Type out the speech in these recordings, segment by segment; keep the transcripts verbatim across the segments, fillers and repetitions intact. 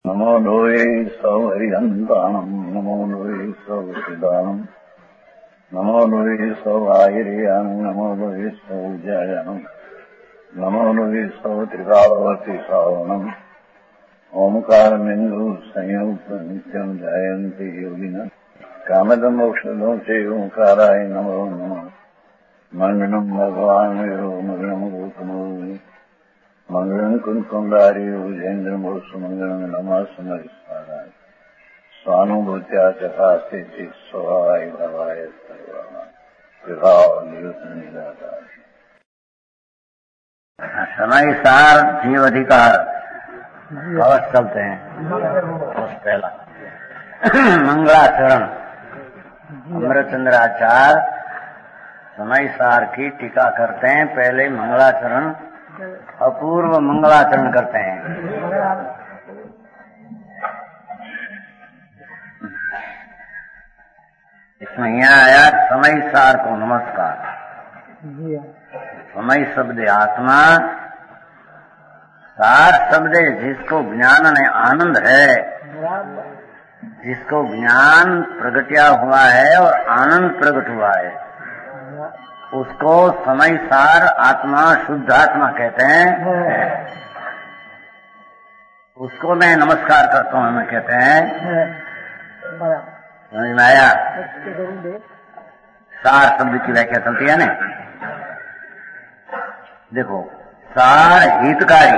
नमो लोये सौहरिहन्तानम् नमो लोये सौहृदानम् नमो लोये सौहायिर्यानम् नमो लोये सौजायानम् नमो लोये सौत्रिकावती सावनम् ओंकारमिन्दु संयुक्त नित्यम् जायन्ति योगिनः कामदम् मोक्षदम् च ओंकाराय नमो नमः मङ्गलम् भगवान् विरो मङ्गलम् गौतमो मंगलम कुंकुंडारी उजेन्द्र सुमंगलम नमा समरिस्वाराय स्वानुभूत्या चकास्ते स्वाय भवाय समय सार जीव अधिकार अवश्य चलते हैं। पहला मंगलाचरण अमृतचंद्र आचार्य समय सार की टीका करते हैं। पहले मंगलाचरण अपूर्व मंगलाचरण करते हैं। इसमें यहाँ आया समय सार को नमस्कार। समय शब्द आत्मा, सार शब्द जिसको ज्ञान ने आनंद है, जिसको ज्ञान प्रगटिया हुआ है और आनंद प्रकट हुआ है, उसको समय सार आत्मा शुद्ध आत्मा कहते हैं। उसको मैं नमस्कार करता हूँ, मैं कहते हैं। समझ में आया? सार शब्द की व्याख्या चलती है ना। देखो, सार हितकारी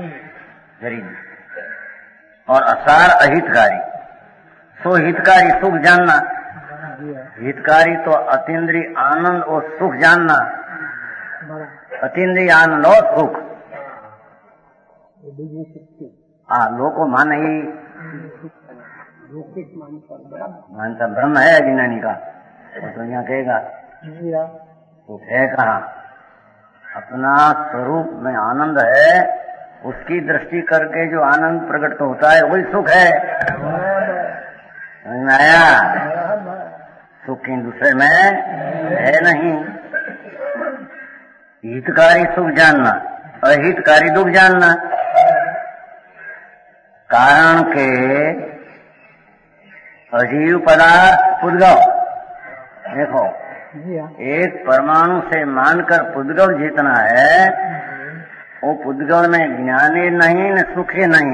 और असार अहितकारी। सो हितकारी सुख जानना, हितकारी तो अतीन्द्रिय आनंद और सुख जानना। अतीन्द्रिय आनंद और सुख हाँ लोको माने ही मानता ब्रह्म है अज्ञानी का, तो यहाँ कहेगा सुख है कहाँ? अपना स्वरूप में आनंद है, उसकी दृष्टि करके जो आनंद प्रकट होता है वही सुख है। समझ में आया? सुख इन दूसरे में है नहीं। हितकारी सुख जानना, अहितकारी दुख जानना। कारण के अजीव पदार्थ पुद्गल, देखो एक परमाणु से मानकर पुद्गल जितना है, वो पुद्गल में ज्ञानी नहीं न सुखी नहीं।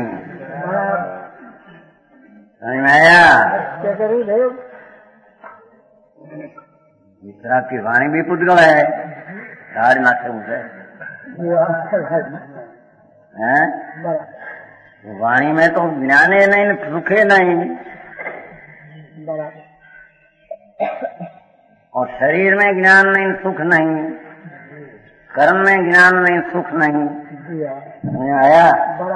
समझ में आया? दूसरा की वाणी भी पुद्गल है, साढ़े नाथ से उसे वाणी में तो ज्ञाने नहीं सुखे नहीं, और शरीर में ज्ञान नहीं सुख नहीं, कर्म में ज्ञान नहीं सुख नहीं। आया?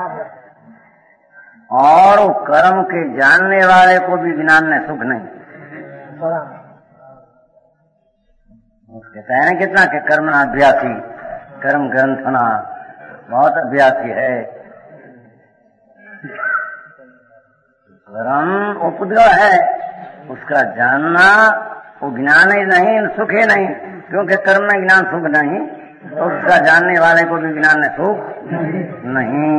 और वो कर्म के जानने वाले को भी ज्ञान में सुख नहीं। कहते हैं कितना के कर्म अभ्यासी, कर्म ग्रंथना बहुत अभ्यासी है। कर्म वो पुद्गल है, उसका जानना वो ज्ञान ही नहीं सुख ही नहीं, क्योंकि कर्म में ज्ञान सुख नहीं, तो उसका जानने वाले को भी ज्ञान में सुख नहीं।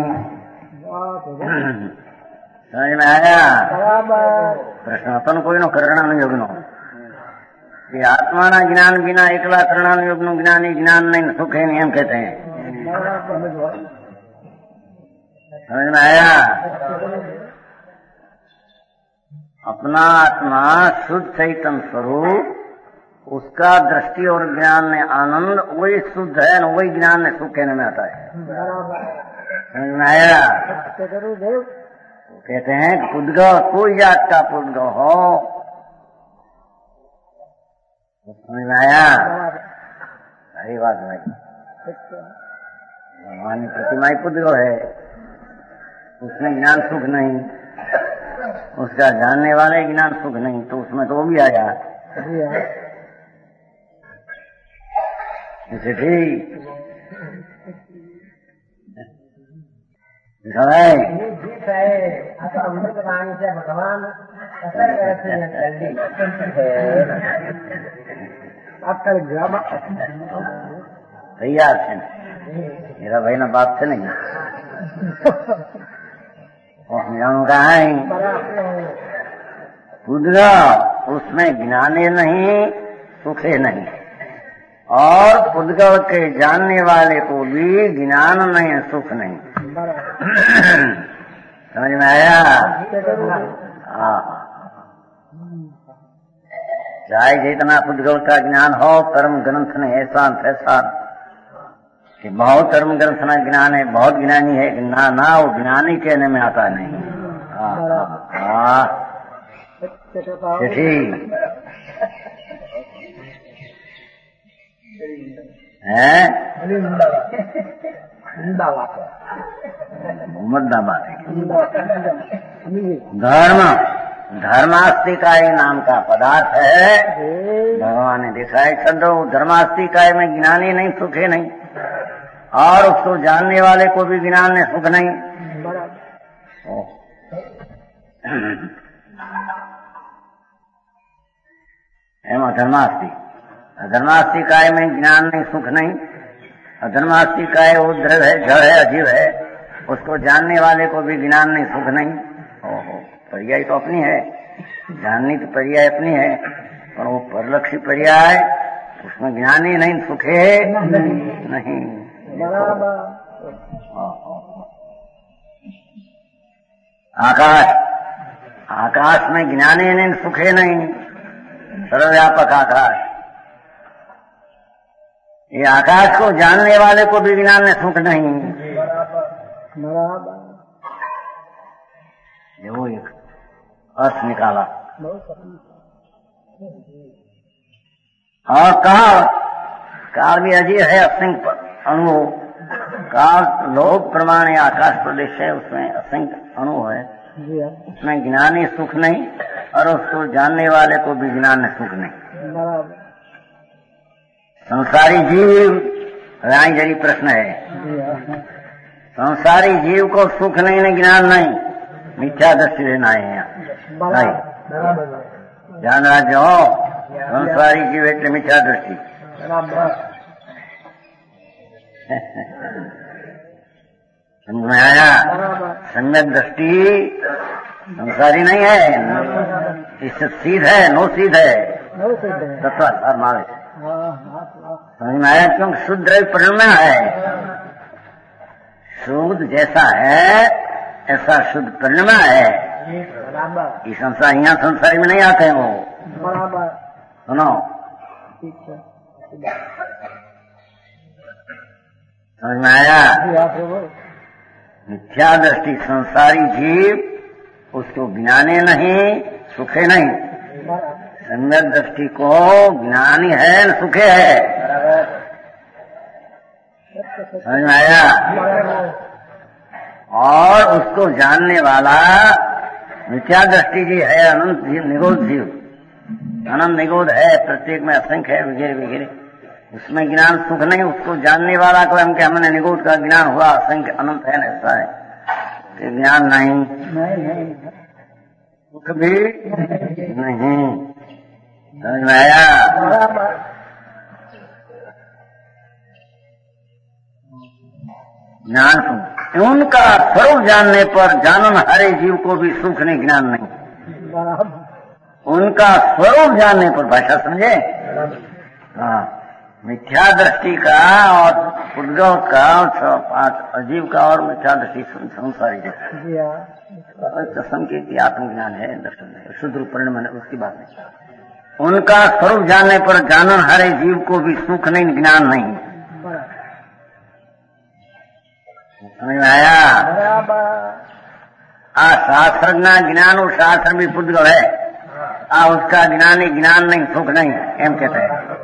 समझ में आया? प्रश्न अपन कोई नो करना योग नो कि आत्मा ना ज्ञान बिना एकला करना योग नु ज्ञान ही ज्ञान नहीं सुख है नहीं, हम कहते हैं। समझ में आया? अपना आत्मा शुद्ध चैतन्य स्वरूप, उसका दृष्टि और ज्ञान में आनंद वही शुद्ध है न वही ज्ञान में सुख कहने में आता है। समझ में आया? कहते हैं पुद्गल कोई जात का पुद्गल हो, समझ में आया? सही बात भाई। भगवान की प्रतिमा ही पुद्गल है, उसमें ज्ञान सुख नहीं, उसका जानने वाले ज्ञान सुख नहीं, तो उसमें तो वो भी आया। इसे ठीक अमृतवाणी से भगवान तैयार है मेरा भाई ना बाप से नहीं। वो हम जानू कहा है पुद्गल उसमें ज्ञाने नहीं सुखे नहीं, और पुद्गल के जानने वाले को भी ज्ञान नहीं सुख नहीं। समझ में आया? हाँ, चाहे जितना पुद्गल का ज्ञान हो, कर्म ग्रंथ ने ऐसा फैसा कि बहुत कर्म ग्रंथ ना ज्ञान है, बहुत ज्ञानी है, ना ना वो ज्ञानी कहने में आता नहीं। हाँ हाँ ठीक है, मुद्दा बात है। धर्म धर्मास्तिकाय नाम का पदार्थ है, भगवान ने दिखाया छो धर्मास्तिकाय में ज्ञानी नहीं सुखे नहीं, और उसको जानने वाले को भी ज्ञान ने सुख नहीं। एम अधर्मास्ति अधर्मास्तिकाय में ज्ञान नहीं सुख नहीं। अधर्मास्तिकाय वो द्रव है, जड़ है, अजीव है, उसको जानने वाले को भी ज्ञान नहीं सुख नहीं। ओहो, पर्याय तो अपनी है, जाननी तो पर्याय अपनी है, पर वो परलक्षी पर्याय उसमें ज्ञान ही नहीं सुखे नहीं। आकाश आकाश में ज्ञान ही नहीं सुखे नहीं, सर्वव्यापक आकाश। ये आकाश को जानने वाले को भी ज्ञान ने सुख नहीं। ये वो एक अर्थ निकाला। और काल काल भी अजीब है, असंख्य अणु। काल लोक प्रमाण आकाश प्रदेश है, उसमें असंख्य अणु है, उसमें ज्ञानी सुख नहीं, और उसको जानने वाले को भी ज्ञान ने सुख नहीं। संसारी जीव राय जरी प्रश्न है, संसारी जीव को सुख नहीं न ज्ञान नहीं, मिथ्या दृष्टि रहना है यहाँ। ध्यान रखो, संसारी जीव એટલે मिथ्या दृष्टि। समझ में आया? सम्यक दृष्टि संसारी नहीं है, इससे सीध है, नो सीध है, तत्व मावे। समझ में आया? क्योंकि शुद्ध परिणम है, शुद्ध जैसा है ऐसा शुद्ध परिणम है। ये संसार यहाँ संसारी में नहीं आते हैं वो। सुनो, समझ में आया? मिथ्या दृष्टि संसारी जीव उसको ज्ञाने नहीं सुखे नहीं, सम्यक दृष्टि को ज्ञानी है न सुखे है। समझ में आया? और उसको जानने वाला मिथ्या दृष्टि जी है, अनंत जीव, निगोध जीव, अनंत निगोध है, प्रत्येक में असंख्य है, वगैरह वगैरह। उसमें ज्ञान सुख नहीं, उसको जानने वाला को हम के हमने निगोध का ज्ञान हुआ, असंख्य अनंत है, ऐसा है कि ज्ञान नहीं, सुख भी नहीं। समझ में आया? ज्ञान सुख, उनका स्वरूप जानने पर जानन हरे जीव को भी सुख नहीं ज्ञान नहीं। उनका स्वरूप जानने पर, भाषा समझे? हाँ, मिथ्या दृष्टि का और पुद्गल का पांच अजीव का और मिथ्या दृष्टि संसारी संकेत आत्मज्ञान है, दर्शन है, शुद्ध रूप परिणाम है, उसकी बात नहीं। उनका स्वरूप जानने पर जानन हरे जीव को भी सुख नहीं ज्ञान नहीं। समझ में आया? आ शास्त्र ज्ञान और शास्त्र भी पुद्गल है, आ उसका ज्ञान ही ज्ञान नहीं सुख नहीं, एम कहते हैं।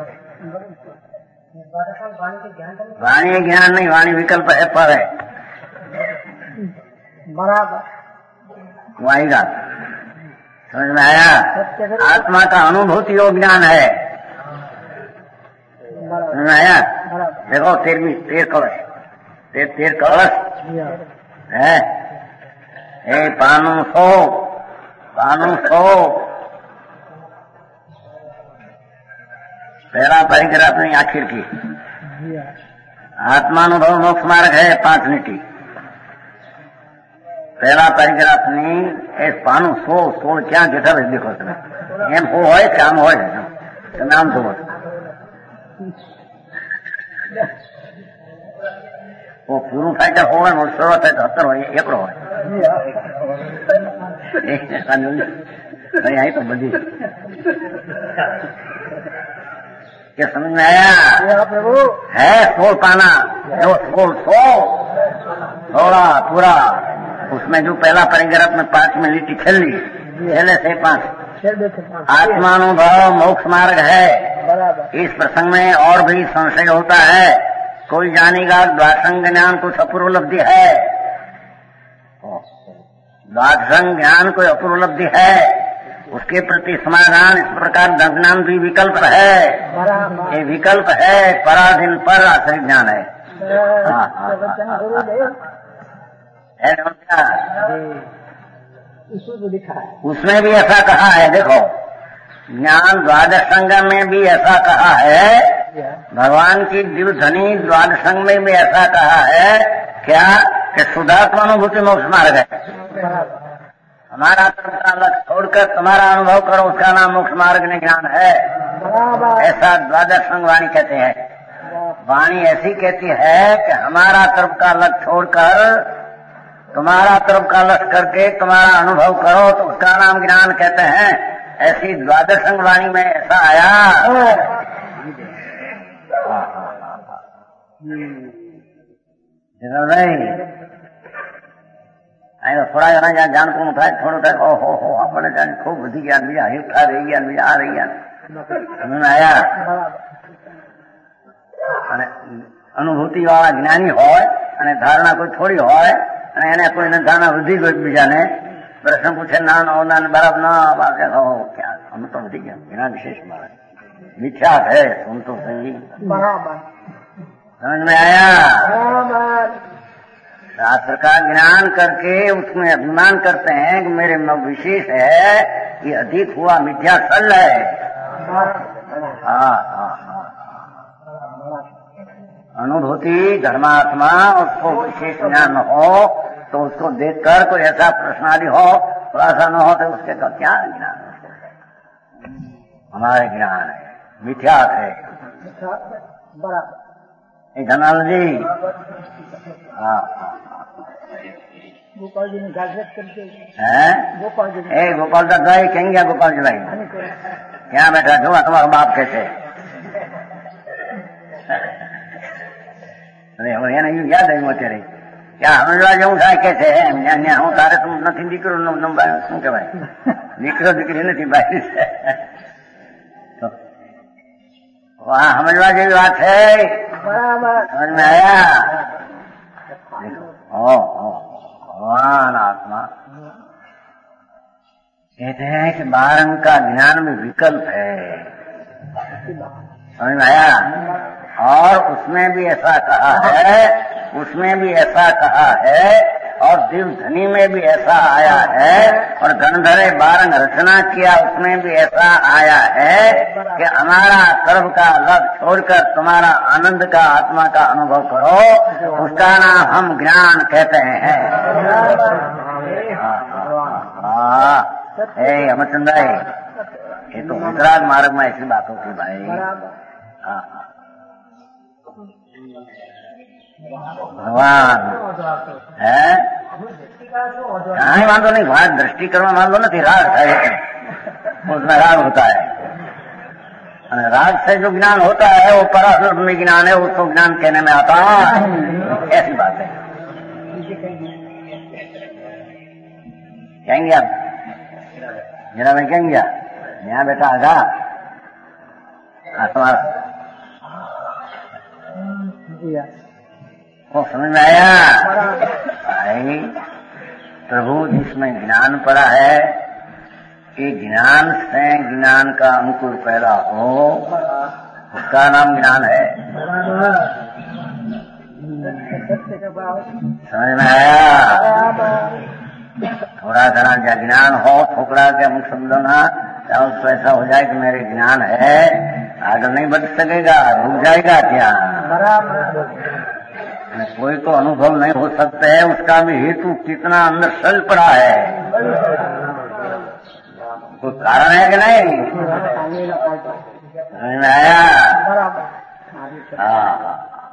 वाणी ज्ञान नहीं, वाणी विकल्प है, पर है आएगा। समझ में आया? आत्मा का अनुभूति योग ज्ञान है। समझ में आया? देखो तेरहवीं तेर कलश, तेर तेर कलश है, ए पानु सो पानु सो पहला परिग्रह अपनी आखिर की आत्मानुभव मोक्ष मार्ग है, पांच नीति। પહેલા પરિગ્રહની એ પાનું સોળ સોળ ક્યાં જતા હોય દેખો તમે એમ હો હોય કે આમ હોય તમે આમ જોવો પૂરું થાય તો હોય ને સોળ થાય તો સત્તર હોય એકડો હોય અહીં તો બધી क्या समझ में आया है सोल पाना जो सोल सो थोड़ा पूरा उसमें जो पहला परिग्रह में पांच में लिट्टी छली छले से पांच आत्मानुभव मोक्ष मार्ग है। इस प्रसंग में और भी संशय होता है। कोई जानेगा द्वादशंग ज्ञान कुछ अपूर्वलब्धि है, द्वादशंग ज्ञान कोई अपूर्वलब्धि है, उसके प्रति समाधान इस प्रकार ज्ञान भी विकल्प है। ये विकल्प है पराधीन पर आश्रित ज्ञान है। उसमें भी ऐसा कहा है, देखो ज्ञान द्वादश संग में भी ऐसा कहा है, भगवान की दिव्य ध्वनि द्वादश संग में भी ऐसा कहा है क्या कि शुद्धात्मानुभूति मोक्ष मार्ग है। हमारा कर्म का लक्ष्य छोड़कर तुम्हारा अनुभव करो, उसका नाम मोक्ष मार्ग में ज्ञान है। ऐसा द्वादश संग वाणी कहते हैं। वाणी ऐसी कहती है कि हमारा तरफ का लक्ष्य छोड़कर तुम्हारा तरफ का लक्ष्य करके तुम्हारा अनुभव करो तो उसका नाम ज्ञान कहते हैं। ऐसी द्वादश संग वाणी में ऐसा आया। नहीं थोड़ा जना જ્યાં જાણતું થાય થોડું થાય ઓહો હો આપણે જાણે ખૂબ વધી ગયા બીજા હેઠા રહી ગયા બીજા આ રહી ગયા સમજ આયા અને અનુભૂતિ વાળા જ્ઞાની હોય અને ધારણા કોઈ થોડી હોય અને એને કોઈને ધારણા વધી ગઈ બીજાને પ્રશ્ન પૂછે ના ના બરાબર ના ક્યાં અમે તો વધી ગયા જ્ઞાન વિશેષ મારે મિથ્યા है सुन तो सही बराबर समझ में आया। शास्त्र का ज्ञान करके उसमें अभिमान करते हैं कि मेरे में विशेष है, ये अधिक हुआ मिथ्या सल है। हाँ हाँ अनुभूति धर्मात्मा उसको विशेष ज्ञान हो तो उसको देखकर कोई ऐसा प्रश्न आदि हो थोड़ा सा न हो तो उसके तो क्या ज्ञान हमारे ज्ञान है मिथ्या है। धनाल जी हाँ गोपाल जी ने गाजत करके हैं गोपाल जी ए गोपाल दास भाई कहीं गया गोपाल जी भाई क्या बैठा जो तुम्हारा बाप कैसे अरे हमारे नहीं याद है मोटे रही क्या हमें जो था कैसे है हूँ तारे तुम नहीं दीकरो શું કહેવાય દીકરો દીકરી નથી બાઈ वहाँ समझवा जेवी बात है समझ में आया। ओ भगवान आत्मा कहते हैं कि बारंग का ज्ञान में विकल्प है, समझ में आया। और उसमें भी ऐसा कहा है उसमें भी ऐसा कहा है और दिव्य ध्वनि में भी ऐसा आया है और गणधरे बारंग रचना किया उसमें भी ऐसा आया है कि हमारा सर्व का लक्ष्य छोड़कर तुम्हारा आनंद का आत्मा का अनुभव करो, उसका नाम हम ज्ञान कहते हैं। हे अमरचंद भाई ये तो उत्तराग मार्ग में ऐसी बात होती भाई। हाँ भगवान है कहीं वांधो नहीं भाग दृष्टि करना वांधो नहीं राग है उसमें राग होता है राग से जो ज्ञान होता है वो पराशर में ज्ञान है उसको ज्ञान कहने में आता है ऐसी बात है। कहेंगे आप मेरा मैं कहेंगे यहाँ बेटा आगा तुम्हारा वो समझ में आया भाई। प्रभु जिसमें ज्ञान पड़ा है कि ज्ञान से ज्ञान का अंकुर पैदा हो उसका नाम ज्ञान है। समझ में आया। थोड़ा घना ज्ञान हो ठोकरा के अमुक समझना या उसको ऐसा हो जाए कि मेरे ज्ञान है आगे नहीं बढ़ सकेगा रुक जाएगा क्या कोई तो अनुभव नहीं हो सकता है, उसका भी हेतु कितना अंदर सल पड़ा है, कोई कारण है कि नहीं? समझ में आया? हाँ,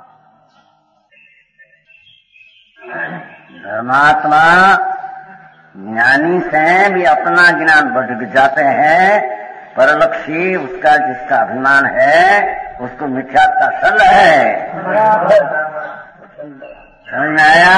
धर्मात्मा ज्ञानी से भी अपना ज्ञान बढ़ जाते हैं, परलक्षी उसका जिसका अभिमान है उसको मिथ्या का सल है। समझ में आया?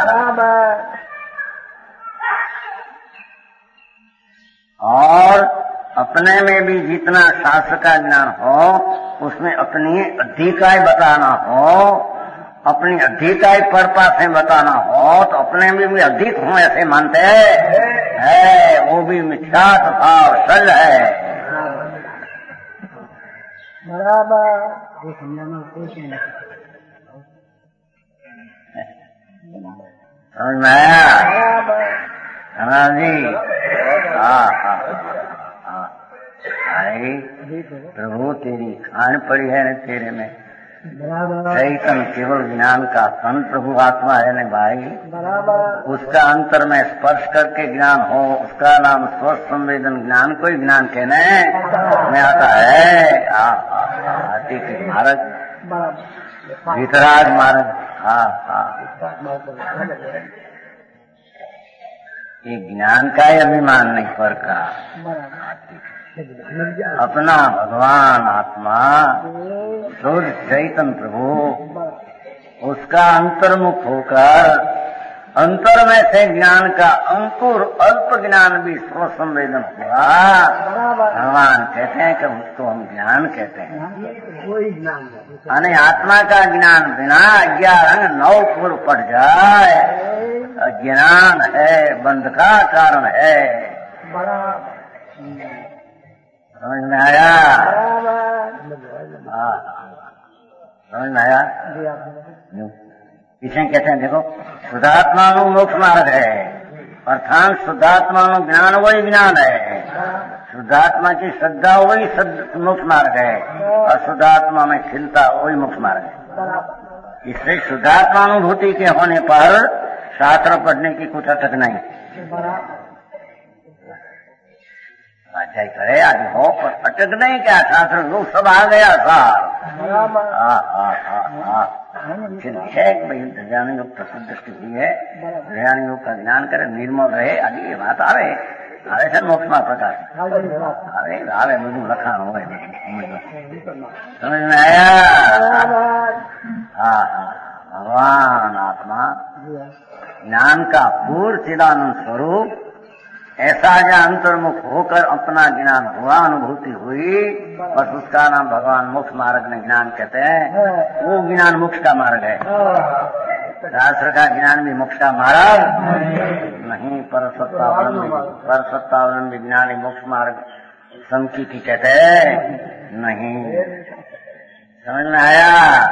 और अपने में भी जितना शास्त्र का ज्ञान हो उसमें अपनी अधिकाय बताना हो, अपनी अधिकाय परपा से बताना हो तो अपने में भी अधिक हूँ ऐसे मानते है, वो भी मिथ्या भाव सल है। बराबर समझ में आया? हाँ जी, हाँ हाँ हाँ, भाई प्रभु तेरी खान पड़ी है न तेरे में, चैतन केवल ज्ञान का सन प्रभु आत्मा है न भाई, उसका अंतर में स्पर्श करके ज्ञान हो, उसका नाम स्व संवेदन ज्ञान कोई ज्ञान कहने में आता है। हाथी के मार्ग वितराग मार्ग, हाँ हाँ, ये ज्ञान का ही अभिमान नहीं पर का, अपना भगवान आत्मा शुद्ध चैतन प्रभु उसका अंतर्मुख होकर अंतर में से ज्ञान का अंकुर अल्प ज्ञान भी स्व संवेदन हुआ, भगवान कहते हैं कि उसको हम ज्ञान कहते हैं। यानी आत्मा का ज्ञान बिना ग्यारह नौ फूल पड़ जाए, अज्ञान है, बंध का कारण है। समझ में आया? समझ में आया? इसे कहते हैं, देखो शुद्धात्मा मोक्ष मार्ग है, अर्थात शुद्धात्मा ज्ञान वही ज्ञान है, शुद्धात्मा की श्रद्धा वही मोक्ष मार्ग है, और शुद्धात्मा में खिलता वही मोक्ष मार्ग है। इसलिए शुद्धात्मानुभूति के होने पर शास्त्र पढ़ने की कुछ अटक नहीं, स्वाध्याय करे आदि हो पर अटक नहीं, क्या शास्त्र लोग सब आ गया सार। ध्यान योग प्रसिद्ध दृष्टि हुई है, ध्यान योग का ज्ञान करे, निर्मल रहे आदि ये बात आवे आवे सर मोक्ष में प्रकाश आवे आवे બધું લખાણ હોય, समझ में आया? हाँ हाँ, भगवान आत्मा ज्ञान का पूर्ण चिदानंद स्वरूप ऐसा जो अंतर्मुख होकर अपना ज्ञान हुआ, अनुभूति हुई, बस उसका नाम भगवान मोक्ष मार्ग में ज्ञान कहते हैं। वो ज्ञान मोक्ष का मार्ग है, शास्त्र का ज्ञान भी मोक्ष का मार्ग नहीं। परसत्तावलंबी परसत्तावलंबी ज्ञानी मोक्ष मार्ग संकीर्ति कहते हैं नहीं। समझ में आया?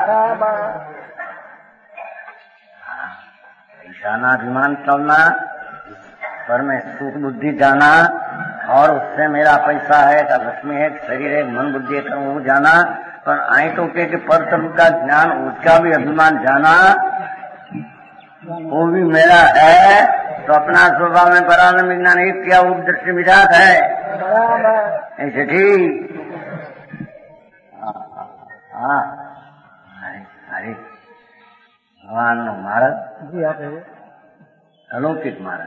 ईशानाभिमान चलना, पर में सुख बुद्धि जाना, और उससे मेरा पैसा है, का लक्ष्मी है, शरीर है, मन बुद्धि है, वो जाना, पर आई तो के पर का ज्ञान उसका भी अभिमान जाना, वो भी मेरा है, तो अपना स्वभाव में बराबर में ज्ञान एक क्या वो दृष्टि विजात है ऐसे ठीक। हाँ, अरे भगवान नो मार्ग अलौकिक मार्ग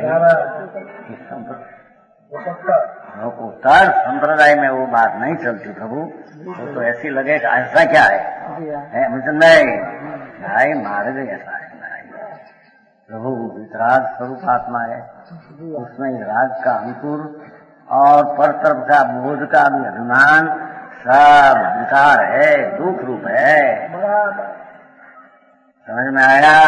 है, उतार संप्रदाय में वो बात नहीं चलती प्रभु, वो तो ऐसी लगे कि ऐसा क्या है, मुझे नहीं भाई मार्ग ऐसा है प्रभु, वितराग स्वरूप आत्मा है, उसमें राग का अंकुर और परतर्फ का बोध का भी अभिमान सब विकार है, दुख रूप है। समझ में आया?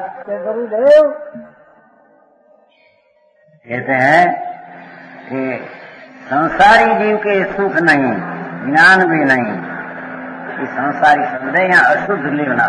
कहते हैं कि संसारी जीव के सुख नहीं, ज्ञान भी नहीं, कि संसारी समझे या अशुद्ध लेना।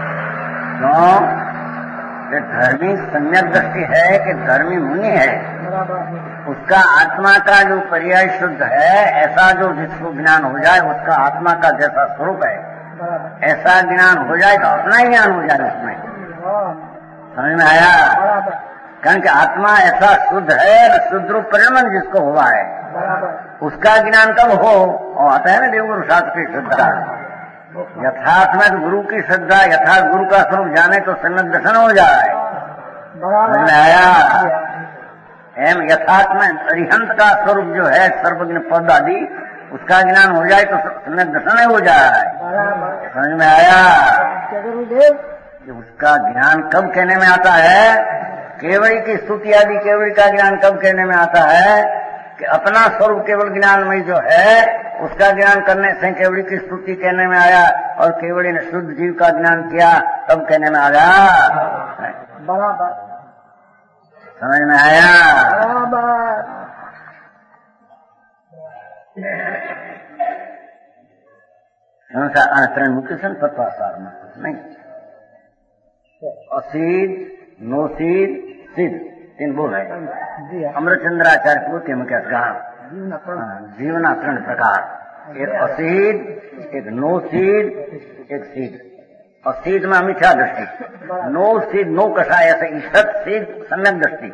क्यों? कि धर्मी सम्यक दृष्टि है कि धर्मी मुनि है, बराबर। उसका आत्मा का जो पर्याय शुद्ध है, ऐसा जो जिसको ज्ञान हो जाए, उसका आत्मा का जैसा स्वरूप है बराबर। ऐसा ज्ञान हो जाए तो अपना ही ज्ञान हो जाए उसमें। हाँ, समझ में आया? बराबर कारण कि आत्मा ऐसा शुद्ध है, शुद्ध रूप परिणमन जिसको हुआ है, बराबर। उसका ज्ञान कब हो? और आता है ना देवगुरु शास्त्र की श्रद्धा। यथार्थ में तो गुरु की श्रद्धा, यथार्थ गुरु का स्वरूप जाने तो सम्यक दर्शन हो जाए। बराबर। समझ में आया? एम यथार्थ में अरिहंत का स्वरूप जो है, सर्वज्ञ पद आदि, उसका ज्ञान हो जाए तो सम्यक दर्शन हो जाए। बराबर। समझ में आया? गुरुदेव उसका ज्ञान कब कहने में आता है? केवड़ी की स्तुति आदि केवड़ी का ज्ञान कब कहने में आता है? कि अपना स्वरूप केवल ज्ञान में जो है, उसका ज्ञान करने से केवड़ी की स्तुति कहने में आया, और केवड़ी ने शुद्ध जीव का ज्ञान किया तब कहने में आया। बराबर। समझ में आया? बराबर। त्रण मुख्य सन तत्वासार में नहीं, असीद, नोसीद, सिद्ध, तीन बोल है। अमृतचंद्राचार्य पोते में क्या कहा? जीवना त्रण प्रकार, एक असीद, एक नोसीद, एक सीध। असीद में मिथ्या दृष्टि, नो सीध नो कषाय, ऐसे ईशत सीध सम्यक दृष्टि,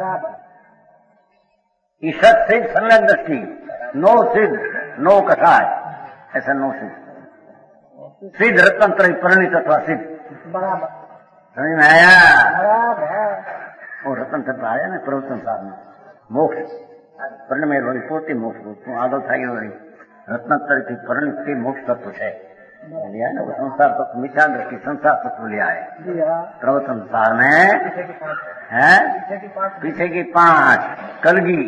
ईशत सीध सम्यक दृष्टि, नो सिद्ध नो कषाय, ऐसा नो सिद्ध। सिद्ध रत्न परिणित अथवा सिद्ध। बराबर। समझ में आया? बराबर। और रतन तत्व आया ना प्रवचन साहब में, मोक्ष पर्ण में रोई पोती मोक्ष तू आदो था रत्नोत्तर की परिणित के मोक्ष तत्व है लिया ना। वो संसार तत्व मिथ्या दृष्टि संसार तत्व लिया है प्रवचन सार में है। पीछे की पांच कलगी,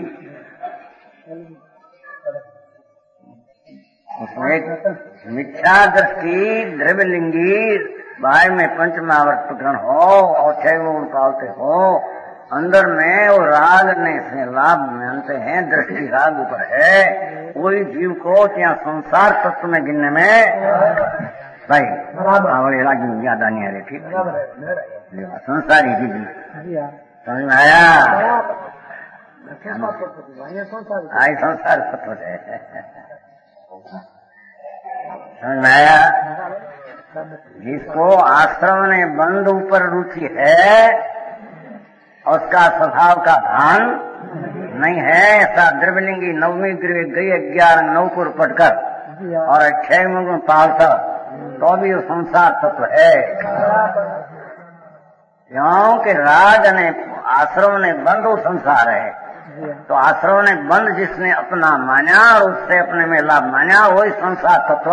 उसमें एक मिथ्या दृष्टि द्रव्यलिंगी, बाहर में पंचमावर्त प्रकरण हो और छह गुण पालते हो, अंदर में वो राग ने से लाभ मानते हैं, दृष्टि राग ऊपर है, कोई जीव को ત્યાં संसार तत्व में गिनने में भाई आवड़े रागी याद आनी है। ठीक संसारी जीव समझ में आया? आई संसार तत्व है, समझ में आया? जिसको आश्रम ने बंद ऊपर रुचि है, उसका स्वभाव का भान नहीं है, ऐसा द्रव्यलिंगी नवमी गृह गई ग्यारह नौ को पढ़कर और छह मुगुण पालता तो भी वो संसार तत्व है। क्योंकि राज ने आश्रम ने बंद वो संसार है, तो आश्रम ने बंद जिसने अपना माना और उससे अपने में लाभ माना वही संसार तत्व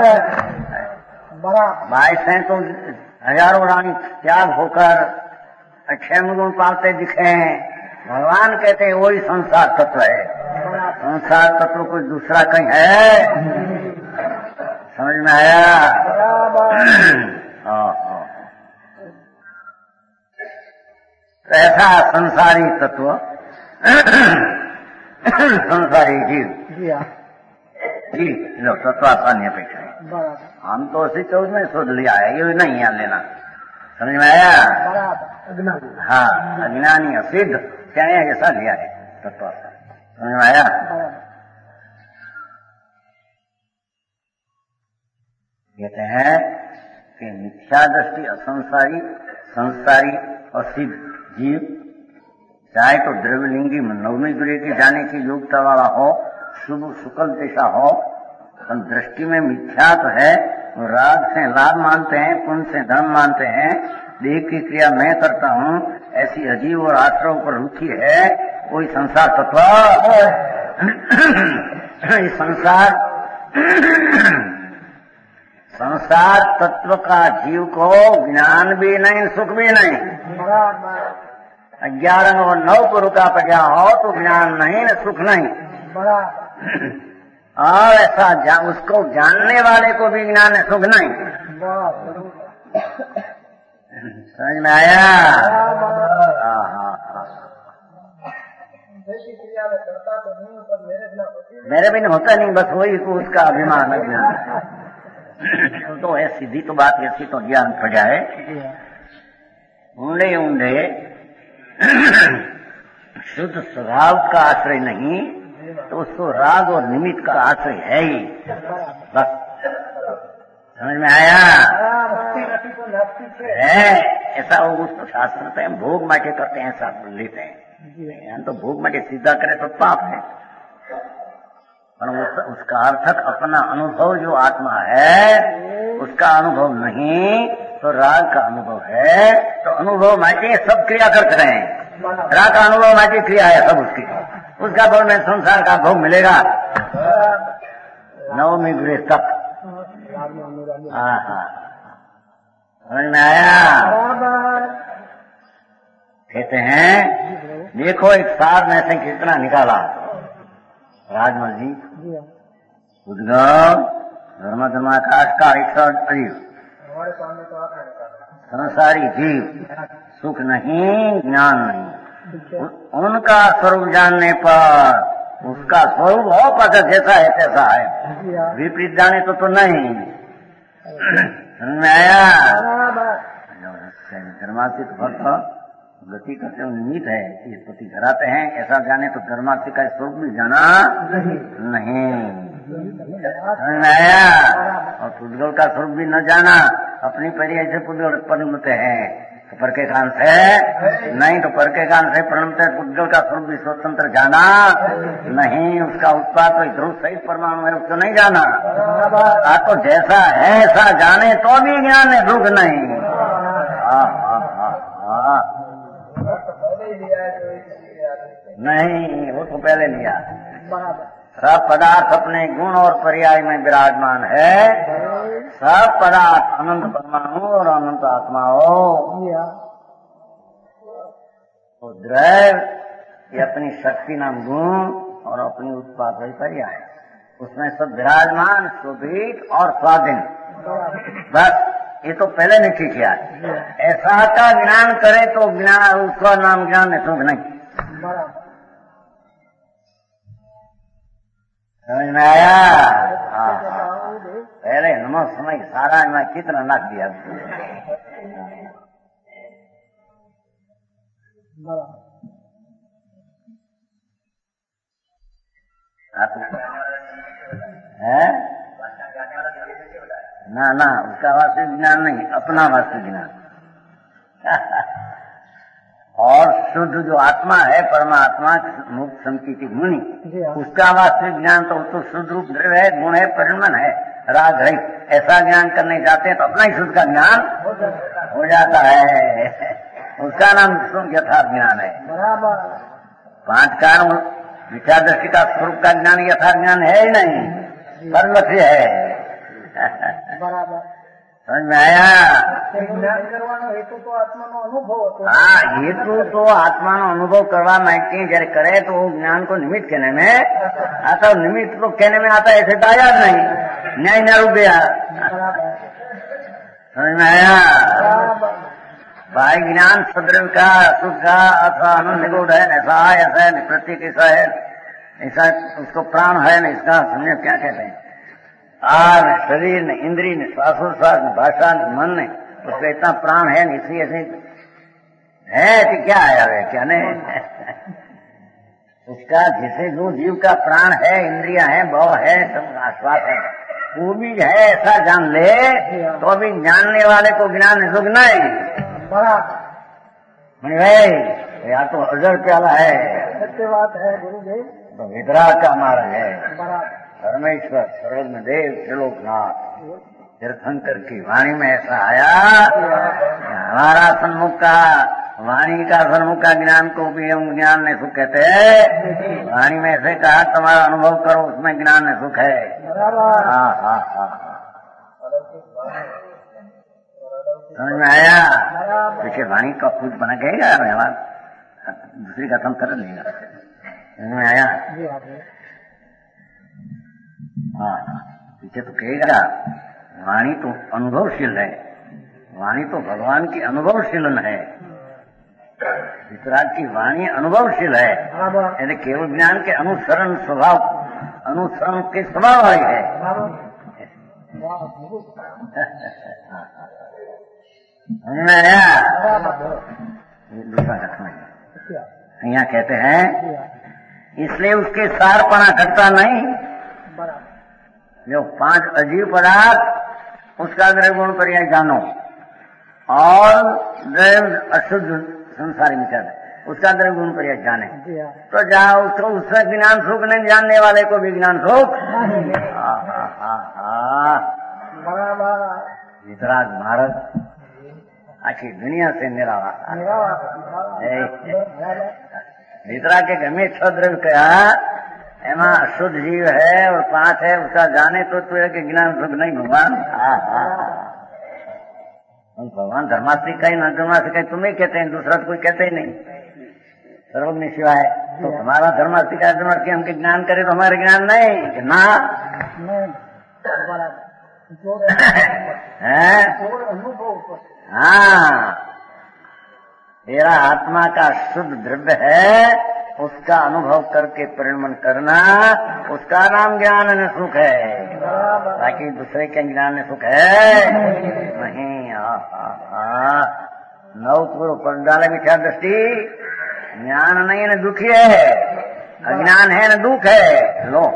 भाई से तो हजारों रानी त्याग होकर अक्षय मुगुण पालते दिखे, भगवान कहते हैं वही संसार तत्व है। संसार तत्व कोई दूसरा कहीं है? समझ में आया? ऐसा संसारी तत्व संसारी जीव जी लो तत्वासान्य अपेक्षा है। हम तो उसी चौथ में शोध लिया है, ये नहीं यहाँ लेना। समझ में आया? हाँ, अज्ञानी असिद्ध क्या ऐसा लिया है तत्वासा। समझ में आया? कहते हैं कि मिथ्या दृष्टि असंसारी, संसारी असिद्ध जीव चाहे तो द्रव्यलिंगी नवमी गृह की जाने की योग्यता वाला हो, शुभ शुक्ल दिशा हो, तो दृष्टि में मिथ्या तो है, राग से लाभ मानते हैं, पुण्य से धर्म मानते हैं, देह की क्रिया मैं करता हूँ, ऐसी अजीब और आश्रम पर रुचि है, कोई संसार तत्व इस संसार संसार तत्व का जीव को ज्ञान भी नहीं सुख भी नहीं। ग्यारह और नौ को रुका पड़ा हो तो ज्ञान नहीं न सुख नहीं, और ऐसा जा, उसको जानने वाले को भी ज्ञान है सुख नहीं। समझ में आया? हाँ हाँ मेरे भी नहीं होता नहीं, बस वही को उसका अभिमान है ज्ञान तो है। सीधी तो बात ऐसी तो ज्ञान पड़ जाए ऊंडे ऊंडे शुद्ध स्वभाव का आश्रय नहीं तो उसको राग और निमित्त का आश्रय है ही। बस समझ में आया है। ऐसा वो उसको शास्त्र पे हम भोग माटे करते हैं, ऐसा लेते हैं। हम तो भोग माटे सीधा करे तो पाप है, पर उस, उसका अर्थक अपना अनुभव जो आत्मा है उसका अनुभव नहीं तो राग का अनुभव है। तो अनुभव माटे सब क्रिया करते रहे हैं। राग का अनुभव माटे क्रिया है सब उसकी, उसका फल में संसार का भोग मिलेगा। नवमी गुरे तक हाँ हाँ समझ में आया। कहते हैं देखो एक सार में से कितना निकाला राजमल जी, उद्गम धर्म धर्माकाश का एक अजीब संसारी जीव सुख नहीं ज्ञान नहीं, उनका स्वरूप जानने पर उसका स्वरूप हो पता जैसा है तैसा है, विपरीत जाने तो तो नहीं। आया धर्मार्थिक भक्त गति करते हैं निमित्त है कि पति घराते हैं, ऐसा जाने तो धर्मार्थी का स्वरूप भी जाना नहीं। आया और पुद्गल का स्वरूप भी न जाना, अपनी परि ऐसे पुद्गल परिणमते हैं तो पर के कान से नहीं, तो पर के कान से परिणमते पुद्गल का स्वरूप भी स्वतंत्र जाना नहीं। उसका उत्पाद तो ध्रुव सहित परमाणु है, उसको नहीं जाना। आपको जैसा है ऐसा जाने तो भी ज्ञान है, दुख नहीं। हाँ हाँ हाँ हाँ नहीं, वो तो पहले लिया। सब पदार्थ अपने गुण और पर्याय में विराजमान है। सब पदार्थ अनंत परमाणु और अनंत आत्माओं तो द्रव्य ये अपनी शक्ति नाम गुण और अपनी उत्पाद पर्याय, उसमें सब विराजमान शोभित और स्वाधीन। बस ये तो पहले निश्चय किया। ऐसा का ज्ञान करे तो ज्ञान उसका नाम ज्ञान है, सुख नहीं। समझ में आया। हाँ पहले नमो समय सारा मैं कितना नक दिया। है ना ना, उसका वास्तविक ज्ञान नहीं, अपना वास्तविक ज्ञान। और शुद्ध जो आत्मा है परमात्मा मुक्त संकीर्ति मुनि, उसका वास्तविक ज्ञान तो तो शुद्ध रूप द्रव्य है, गुण है, परिणमन है, राग है। ऐसा ज्ञान करने जाते हैं तो अपना ही शुद्ध का ज्ञान हो जाता है, उसका नाम शुद्ध यथार्थ ज्ञान है। पांच कारण विचार दृष्टि का स्वरूप का ज्ञान यथार्थ ज्ञान है ही नहीं, पर लक्ष्य है। समझ में आया। જ્ઞાન કરવાનો હેતુ તો આત્માનો અનુભવ હતો। हाँ हेतु तो आत्मा नो अनुभव करवा मांगते हैं, जब करे तो ज्ञान को निमित्त कहने में आता, निमित्त को कहने में आता, ऐसे तो आया नहीं, न्याय न रुक गया। समझ में आया। भाई ज्ञान सद्रव्य का सुख का अथवा आनंद निगूढ़ है, ऐसा है ऐसा है, प्रत्येक ऐसा है, ऐसा उसको प्राण है न, इसका समझे क्या कहते हैं। आर शरीर ने, इंद्रिय ने, श्वासोश्वास ने, भाषा ने, मन ने, उसका इतना प्राण है, इसलिए ऐसे है कि क्या आया है क्या नहीं। उसका जिसे जो जीव का प्राण है, इंद्रिया है, भाव है, सब आश्वास है, वो भी है ऐसा जान ले तो अभी जानने वाले को ज्ञान सुख नहीं। भाई या तो अजर प्याला है, सत्य बात है गुरुदेव, तो वितराग का मार्ग है। परमेश्वर सर्वज्ञ देव त्रिलोकनाथ तीर्थंकर की वाणी में ऐसा आया, हमारा सन्मुख का वाणी का सन्मुख का ज्ञान को भी हम ज्ञान में सुख कहते हैं। वाणी में ऐसे कहा तुम्हारा अनुभव करो, उसमें ज्ञान में सुख है। हाँ हाँ हाँ समझ में आया। देखिए वाणी का कुछ बना गएगा, हमारा दूसरी का कर लेगा। समझ में आया। हाँ पीछे तो कहेगा वाणी तो अनुभवशील है, वाणी तो भगवान की अनुभवशीलन है। वितराग की वाणी अनुभवशील है, यदि केवल ज्ञान के अनुसरण स्वभाव अनुसरण के स्वभाव ही है। दूसरा रखना है यहाँ कहते हैं इसलिए उसके सारपणा घटता नहीं। बराबर। जो पांच अजीव पदार्थ उसका द्रव्य गुण पर्याय जानो और द्रव्य अशुद्ध संसारी मित्र उसका द्रव्य गुण पर्याय जाने तो जाओ उसको उसका ज्ञान सुख नहीं जानने वाले को भी ज्ञान सुख। वितराग भारत आखी दुनिया से निरावा वितराग के घर में छह द्रव्य कहा एमा अशुद्ध जीव है और पांच है उसका जाने तो तुझे के ज्ञान सुख नहीं भगवान। भगवान धर्मास्त्री कहीं न धर्मास्त्री कहीं तुम्हें कहते हैं दूसरा तो कोई कहते ही नहीं सर्वज्ञ शिवाय। तो हमारा धर्मास्त्री का धर्मास्त्री हमके ज्ञान करे तो हमारे ज्ञान नहीं कि ना है। हाँ तेरा आत्मा का शुद्ध द्रव्य है उसका अनुभव करके परिणमन करना उसका नाम ज्ञान न सुख है। बाकी दूसरे के ज्ञान में सुख है नहीं। नौ पूर्व पर डाले मिथ्या दृष्टि ज्ञान नहीं है न दुखी है अज्ञान है न दुख है। लो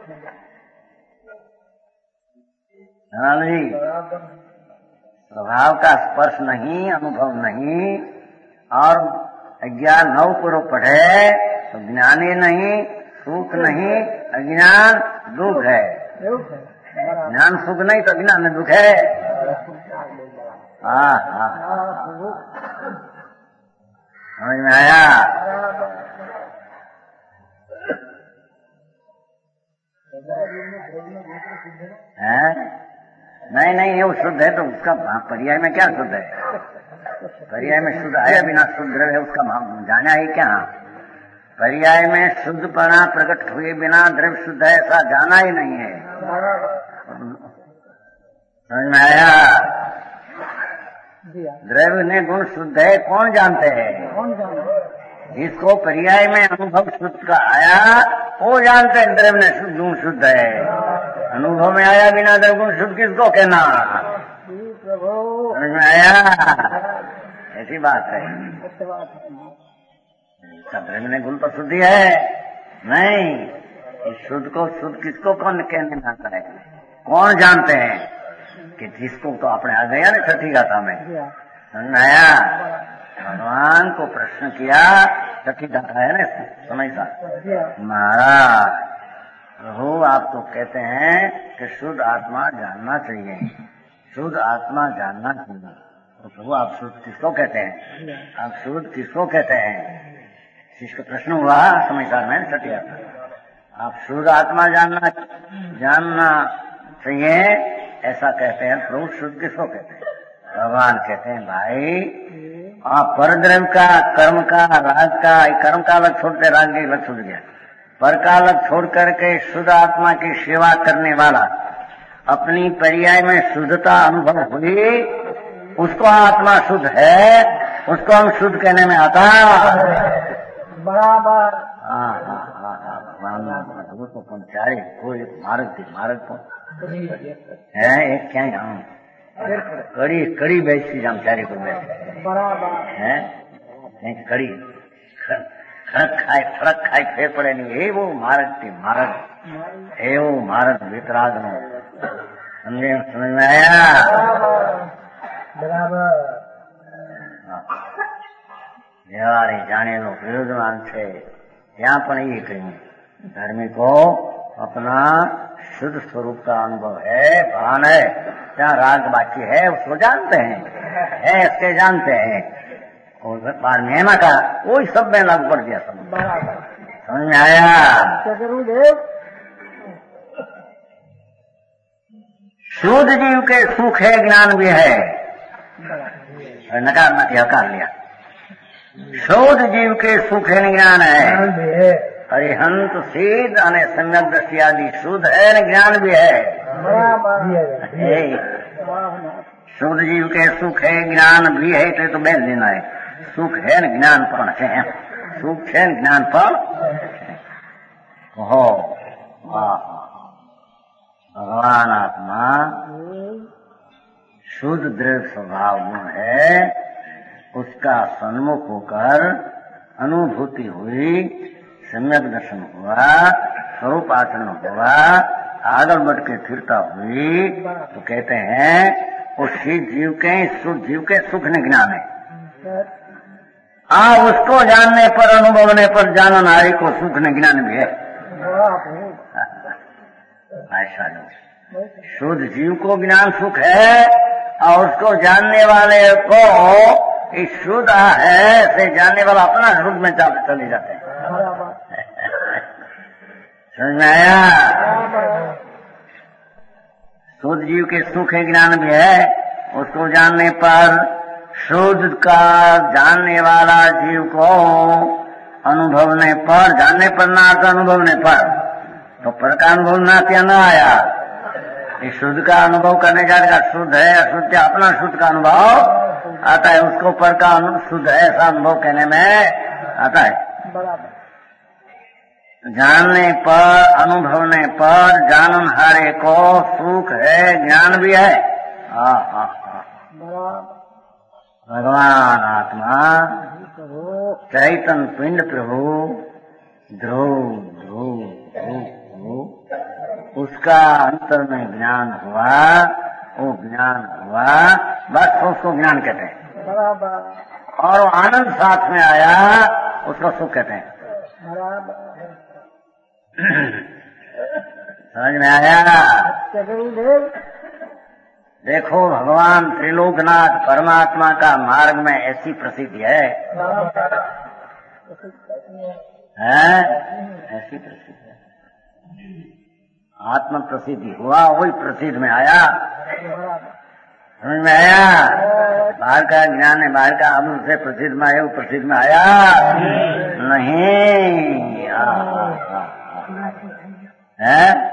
जी स्वभाव का स्पर्श नहीं अनुभव नहीं और अज्ञान नौ पूर्व पढ़े तो ज्ञान ही नहीं सुख नहीं अज्ञान दुख है। ज्ञान सुख नहीं तो अज्ञान में दुख है। हाँ हाँ समझ में आया। है नहीं नहीं वो शुद्ध है तो उसका पर्याय में क्या शुद्ध है। पर्याय में शुद्ध आया बिना शुद्ध है उसका जाना ही क्या। पर्याय में शुद्धपना प्रकट हुए बिना द्रव्य शुद्ध है ऐसा जाना ही नहीं है। समझ में आया। द्रव्य ने गुण शुद्ध है कौन जानते हैं। जिसको पर्याय में अनुभव शुद्ध का आया वो जानते हैं द्रव्य ने गुण शुद्ध है। अनुभव में आया बिना द्रव्य गुण शुद्ध किसको कहना। समझ में आया। ऐसी बात है। द्रव्य ने गुण तो शुद्धि है नहीं। इस शुद्ध को शुद्ध किसको कौन कहने में आता है कौन जानते हैं कि जिसको तो अपने आ गया ना छठी गाथा में। समझ में आया। भगवान को प्रश्न किया छठी गाथा है ना समय सा महाराज प्रभु आप तो कहते हैं कि शुद्ध आत्मा जानना चाहिए शुद्ध आत्मा जानना चाहिए तो प्रभु आप शुद्ध किसको कहते हैं आप शुद्ध किसको कहते हैं। जिसका प्रश्न हुआ समाचार में छठी गाथा आप शुद्ध आत्मा जानना जानना चाहिए ऐसा कहते हैं प्रभु शुद्ध किसको कहते हैं। भगवान कहते हैं भाई आप परद्रव्य का कर्म का राग का कर्म का अलग छोड़ते राग के अलग छूट गया पर का अलग छोड़ करके शुद्ध आत्मा की सेवा करने वाला अपनी पर्याय में शुद्धता अनुभव हुई उसको आत्मा शुद्ध है उसको हम शुद्ध कहने में आता बराबर। हाँ हाँ हाँ हाँ भगवान को पहुंचाए कोई मार्ग थी मार्ग को है एक क्या यहाँ कड़ी कड़ी बेचती जाम चारे को बराबर है कड़ी खड़क खाए फड़क खाए फेर पड़े नहीं ये वो मार्ग थी मार्ग है वो मार्ग वितराग नो समझे समझ में आया। बराबर વ્યવહારે જાણેલો પ્રયોજન છે ત્યાં પણ ये कहीं धार्मिक को अपना शुद्ध स्वरूप का अनुभव है भान है क्या राग बाकी है उसको जानते हैं है इसके जानते हैं और बार महिमा का वही सब में लागू कर दिया समझ समझ में आया। शुद्ध जीव के सुख है ज्ञान भी है नकार मत हकार लिया शुद्ध जीव के सुख है ज्ञान है अरिहंत सिद्ध अने सम्यक दृष्टि आदि शुद्ध है न ज्ञान भी है। शुद्ध जीव के सुख है ज्ञान भी है तो, तो बेल देना है सुख है न ज्ञान पण है सुख है न ज्ञान पण हो भगवान आत्मा शुद्ध दृढ़ स्वभाव गुण है उसका सन्मुख होकर अनुभूति हुई, सम्यक दर्शन हुआ, स्वरूप आचरण हुआ, आगे बढ़ के फिरता हुई, तो कहते हैं उसी जीव के सुख जीव के सुख ने ज्ञान है। आ उसको जानने पर, अनुभवने पर जानन हारी को सुख ने ज्ञान भी है। ऐसा जो शुद्ध जीव को ज्ञान सुख है और उसको जानने वाले को इस शुद्ध है से जानने वाला अपना शुद्ध में चलते चले जाते हैं। समझ में आया? शुद्ध जीव के सुख है ज्ञान भी है, उसको जानने पर शुद्ध का जानने वाला जीव को अनुभवने पर, जानने पर ना तो अनुभवने पर, तो पर का अनुभव ना क्या ना आया। इस शुद्ध का अनुभव करने जाएगा, शुद्ध है अशुद्ध अपना शुद्ध का अनुभव आता है, उसको पर का शुद्ध है ऐसा अनुभव कहने में आता है। जानने पर, अनुभवने पर जानन हारे को सुख है ज्ञान भी है। हाँ हाँ हाँ, भगवान आत्मा चैतन्य पिंड प्रभु ध्रुव ध्रुव ध्रुव, उसका अंतर में ज्ञान हुआ, वो ज्ञान हुआ, बस उसको ज्ञान कहते हैं। और वो आनंद साथ में आया, उसको सुख कहते हैं। समझ में आया? देखो भगवान त्रिलोकनाथ परमात्मा का मार्ग में ऐसी प्रसिद्धि है, है? ऐसी प्रसिद्धि है। आत्म प्रसिद्धि हुआ, वही प्रसिद्ध में आया। समझ में आया? बाहर का ज्ञान है, बाहर का अब से प्रसिद्ध में आया, वो प्रसिद्ध में आया नहीं। है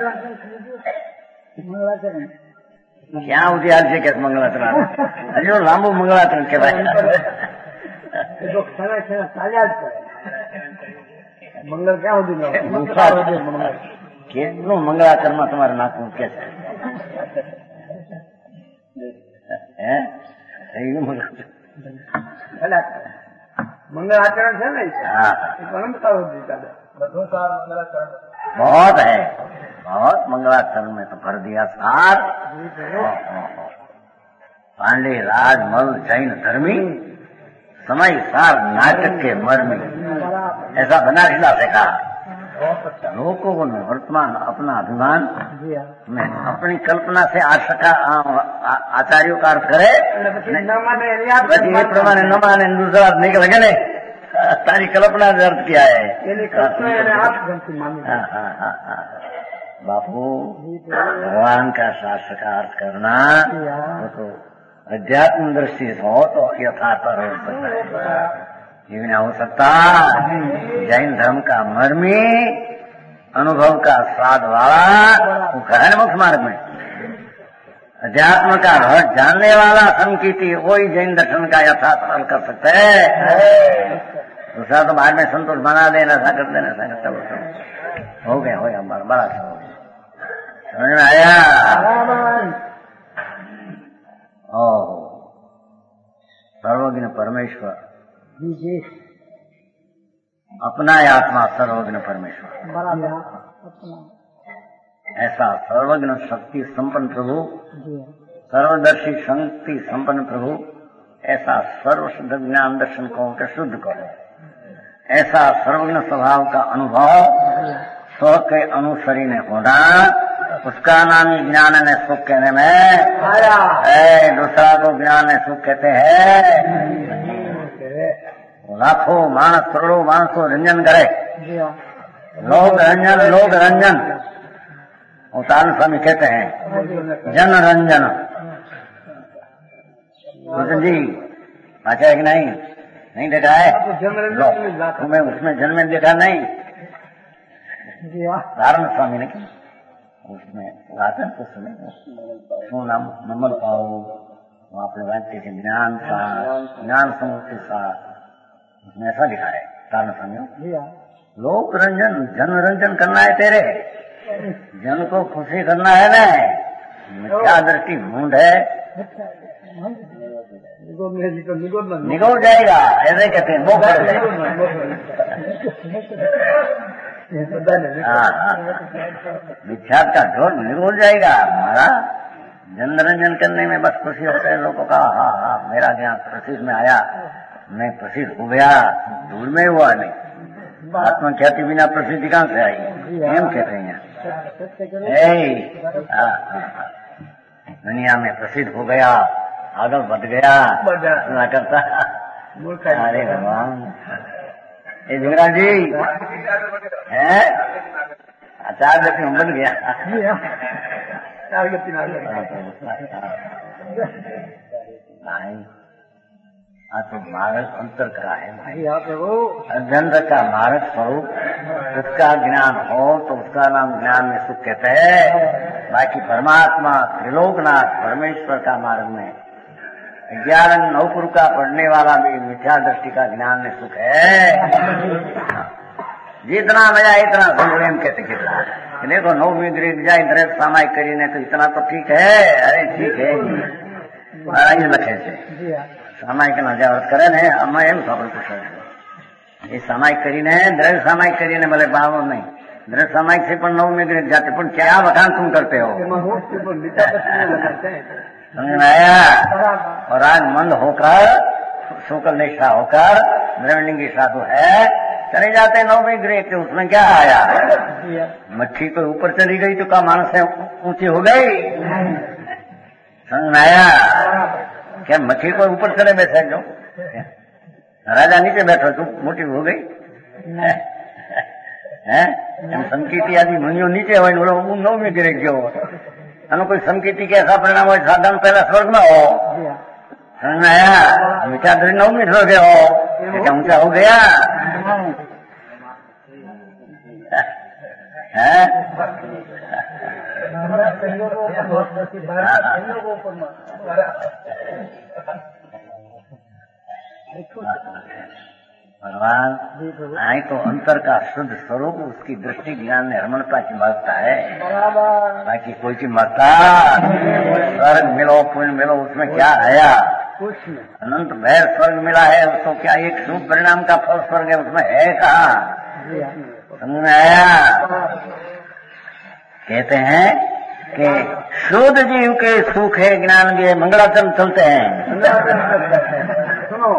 क्या उद्याल से कैसे मंगलाचरण हजो लांबू मंगलाचरण के भाई मंगल क्या होती કેટલું મંગળાચરણ માં તમારે નાખવું કે છે? મંગળ આચરણ છે ને, ઘણું સારું બધું સારું મંગળાચરણ बहुत है, बहुत मंगलाचरण में तो भर दिया सार। पांडे राज मल जैन धर्मी समय सार नाटक के मर्मी, ऐसा बना खिला से कहा। लोगों को वर्तमान अपना अभिमान में अपनी कल्पना से आशका आचार्यों का अर्थ करे, ये प्रमाण न माने दूसरा अर्थ निकल गए, तारी कल्पना ने अर्थ किया है। हाँ हाँ हाँ हाँ, बापू भगवान का शास्त्र का अर्थ करना वो तो अध्यात्म दृष्टि से हो तो यथार्थ हो सकता है, ये भी ना हो सकता। जैन धर्म का मर्मी अनुभव का स्वाद वाला वो है मुख्य मार्ग में, अध्यात्म का रहस्य जानने वाला संकीर्ति वही जैन दर्शन का यथार्थ हल कर सकते है। दूसरा तो बाद में संतोष बना देना, ऐसा कर देना, ऐसा करता बोलता हो गया हो गया बड़ा बड़ा हो गया। समझ में आया? ओ सर्वज्ञ परमेश्वर अपना आत्मा सर्वज्ञ परमेश्वर, ऐसा सर्वज्ञ शक्ति संपन्न प्रभु, सर्वदर्शी शक्ति संपन्न प्रभु, ऐसा सर्व शुद्ध ज्ञान दर्शन को शुद्ध करो, ऐसा सर्वज्ञ स्वभाव का अनुभव स्व के अनुसरी ने होना, उसका नाम ही ज्ञान ने सुख कहने में है। दूसरा को ज्ञान ने सुख कहते हैं। लाखों मानस करोड़ों मानस को रंजन करे, लोग रंजन लोग रंजन उतान स्वामी कहते हैं, जन रंजन। भूषण जी अच्छा है कि नहीं? नहीं देखा है? तुम्हें उसमें जन्म देखा नहीं? धारण स्वामी ने उसमें गाते तो सुने, શું નામ નમલ પાઓ આપણે વાંચते थे ज्ञान का ज्ञान समूह के साथ, उसमें ऐसा लिखा है धारण स्वामी, लोक रंजन जन रंजन करना है तेरे, जन को खुशी करना है ना, क्या दृष्टि भूंड है। निगोड़ जाएगा, ऐसे कहते हैं वो कर मिथ्यात का ढोल निगोड़ जाएगा। हमारा जनरंजन करने में बस खुशी होता है लोगों का। हाँ हाँ मेरा ज्ञान प्रसिद्ध में आया, मैं प्रसिद्ध हो गया, दूर में हुआ नहीं। आत्मा ख्याति बिना प्रसिद्धि कहाँ से आई, एम कहते हैं। दुनिया में प्रसिद्ध हो गया, आगे बढ़ गया, ना करता। अरे भगवान, ये जुगराज जी है आचार्य व्यक्ति बन गया। हाँ तो मार्ग अंतर का है भाई, अध्यंतर का मार्ग स्वरूप उसका ज्ञान हो तो उसका नाम ज्ञान में सुख कहते हैं। बाकी परमात्मा त्रिलोकनाथ परमेश्वर का मार्ग में ग्यारह नौपुर का पढ़ने वाला भी मिथ्या दृष्टि का ज्ञान में सुख है। जितना मजा इतना संग्रेम कहते कितना देखो नौवीं ग्रेड जाए द्रव्य सामायिक करीने तो इतना तो ठीक है। अरे ठीक है जी लखे से सामायिक न जावत करे ने અમે એમ ખબર પૂછે એ સામાયિક કરીને દ્રવ્ય સામાયિક કરીને ભલે ભાવ નહીં દ્રવ્ય સામાયિક से પણ नौ में ग्रेड जाते पण क्या वखान तुम करते हो समझ में आया। और आज मंद होकर शुक्ल निष्ठा होकर द्रविलिंगी साधु है चले जाते नौवीं ग्रेड के उसमें क्या आया। मच्छी को ऊपर चली गई तो क्या मानस से ऊंची हो गई। समझ में आया। क्या मच्छी को ऊपर चले बैठे जो राजा नीचे बैठो तो मोटी हो गई है। संकीति आदि मुनियो नीचे हो नौवीं ग्रेड गयो અને કોઈ સંકેતી કે ऐसा परिणाम हो साधन पहला स्वर्ग में हो। समझ में आया। मिथ्या दृष्टि नौवीं स्वर्ग हो क्या ऊंचा हो गया है। भगवान आई तो अंतर का शुद्ध स्वरूप उसकी दृष्टि ज्ञान में रमणता की महत्ता है। बाकी कोई की महत्ता स्वर्ग मिलो पुण्य मिलो उसमें क्या आया। अनंत भैर स्वर्ग मिला है तो क्या एक शुभ परिणाम का फल स्वर्ग है उसमें है कहा। समझ में आया। कहते हैं कि शुद्ध जीव के सुख है ज्ञान के मंगलाचरण चलते हैं। सुनो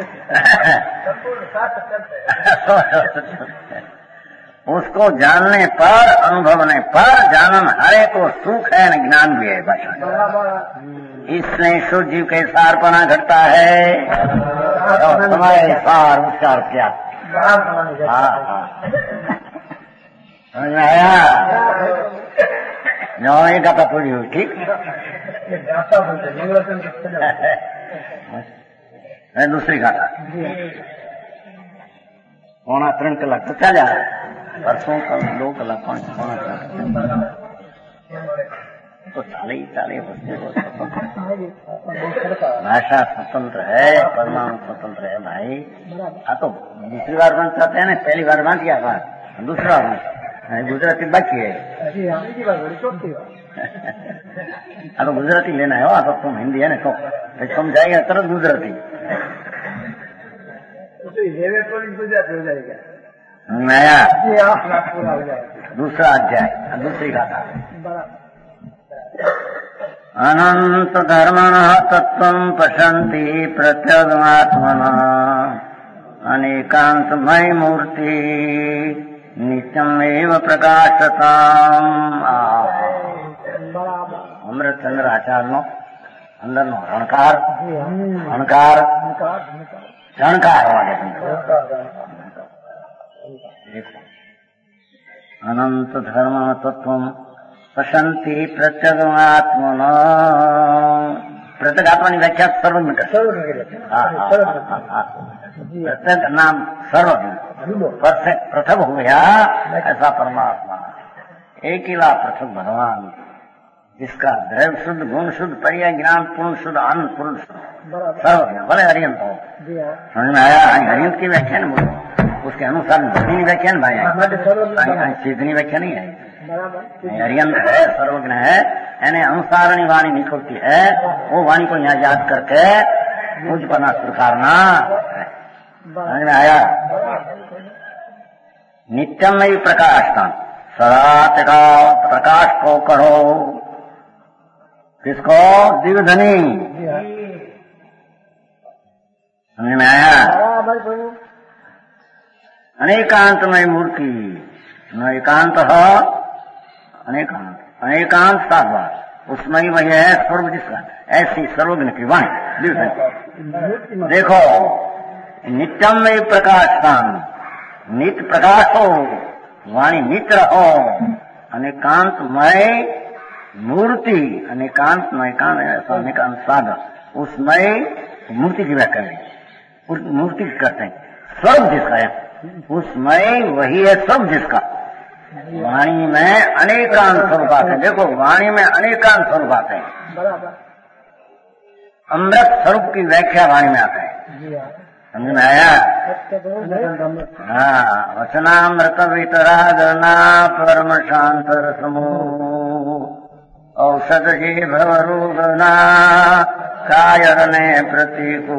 उसको जानने पर अनुभवने पर जानन हरे को सुख है न ज्ञान भी है। भाषा इसलिए शुद्ध जीव के सारपना घटता है और समय सार उसका अर्थ क्या। हाँ हाँ समझ में आया। नो ये गाता पूरी हुई ठीक। मैं दूसरी गाता पौना त्रण कलाक तो चल जा परसों कल दो कलाक पांच पौना तो चाले ही चाले भाषा स्वतंत्र है परमाणु स्वतंत्र है भाई। हाँ तो दूसरी बार बन चाहते हैं ना पहली बार बांध किया बात दूसरा बार गुजराती बाकी है। हाँ तो गुजराती लेना है। हाँ तो तुम हिंदी है ना तो समझाएगा तरह गुजराती नया दूसरा अध्याय दूसरी गाथा अनंत धर्मणः तत्त्वं पश्यन्ति प्रत्यगमात्मना अनेकांतमय मूर्ति नित्यमेव प्रकाशताम्। अमृतचंद्र आचार्य नो अंदर नो रणकार रणकार रणकार अनंत धर्म तत्व पश्यन्ति प्रत्यगात्मना। प्रत्यगात्मा की व्याख्या सर्वज्ञ प्रत्येक नाम सर्वज्ञ पृथक हो गया ऐसा परमात्मा एकिला पृथक भगवान जिसका द्रव्य शुद्ध गुण शुद्ध पर्याय ज्ञान पूर्ण शुद्ध आनंद पूर्ण शुद्ध सर्वज्ञ भले हरियंत हो। समझ में आया। हरियंत की व्याख्या न बोलो उसके अनुसार भक्ति व्याख्या न भाई सीधनी व्याख्या नहीं है। हरियंत है सर्वज्ञ है यानी अनुसारणी वाणी निकलती है वो वाणी को यहाँ याद करके मुझपना स्वीकारना। समझ में आया? नित्यमयी प्रकाशता सदा तेरा प्रकाश को करो। किसको? दिव्यधनी। समझ में आया? अनेकांतमय मूर्ति न एकांत है अनेकांत अनेकांत साधवा उसमें ही वही है सर्व जिसका ऐसी सर्वज्ञ की वाणी दिव्यधनी। देखो नित्यम में प्रकाशतान नित्य प्रकाश हो वाणी नित्य रहो अनेकांतमय मूर्ति अनेकांतमय एकांत अनेकांत साधन उसमें मूर्ति की व्याख्या है। मूर्ति करते हैं सर्व जिसका है उसमें वही है सब जिसका। वाणी में अनेकांत स्वरूपात है। देखो वाणी में अनेकांत स्वरूपात है। अमृत स्वरूप की व्याख्या वाणी में आता है। समझ में आया? हाँ वचनामृत वितरागना परम शांत रसमो औषध जी भवरोगना कायरने प्रतीको।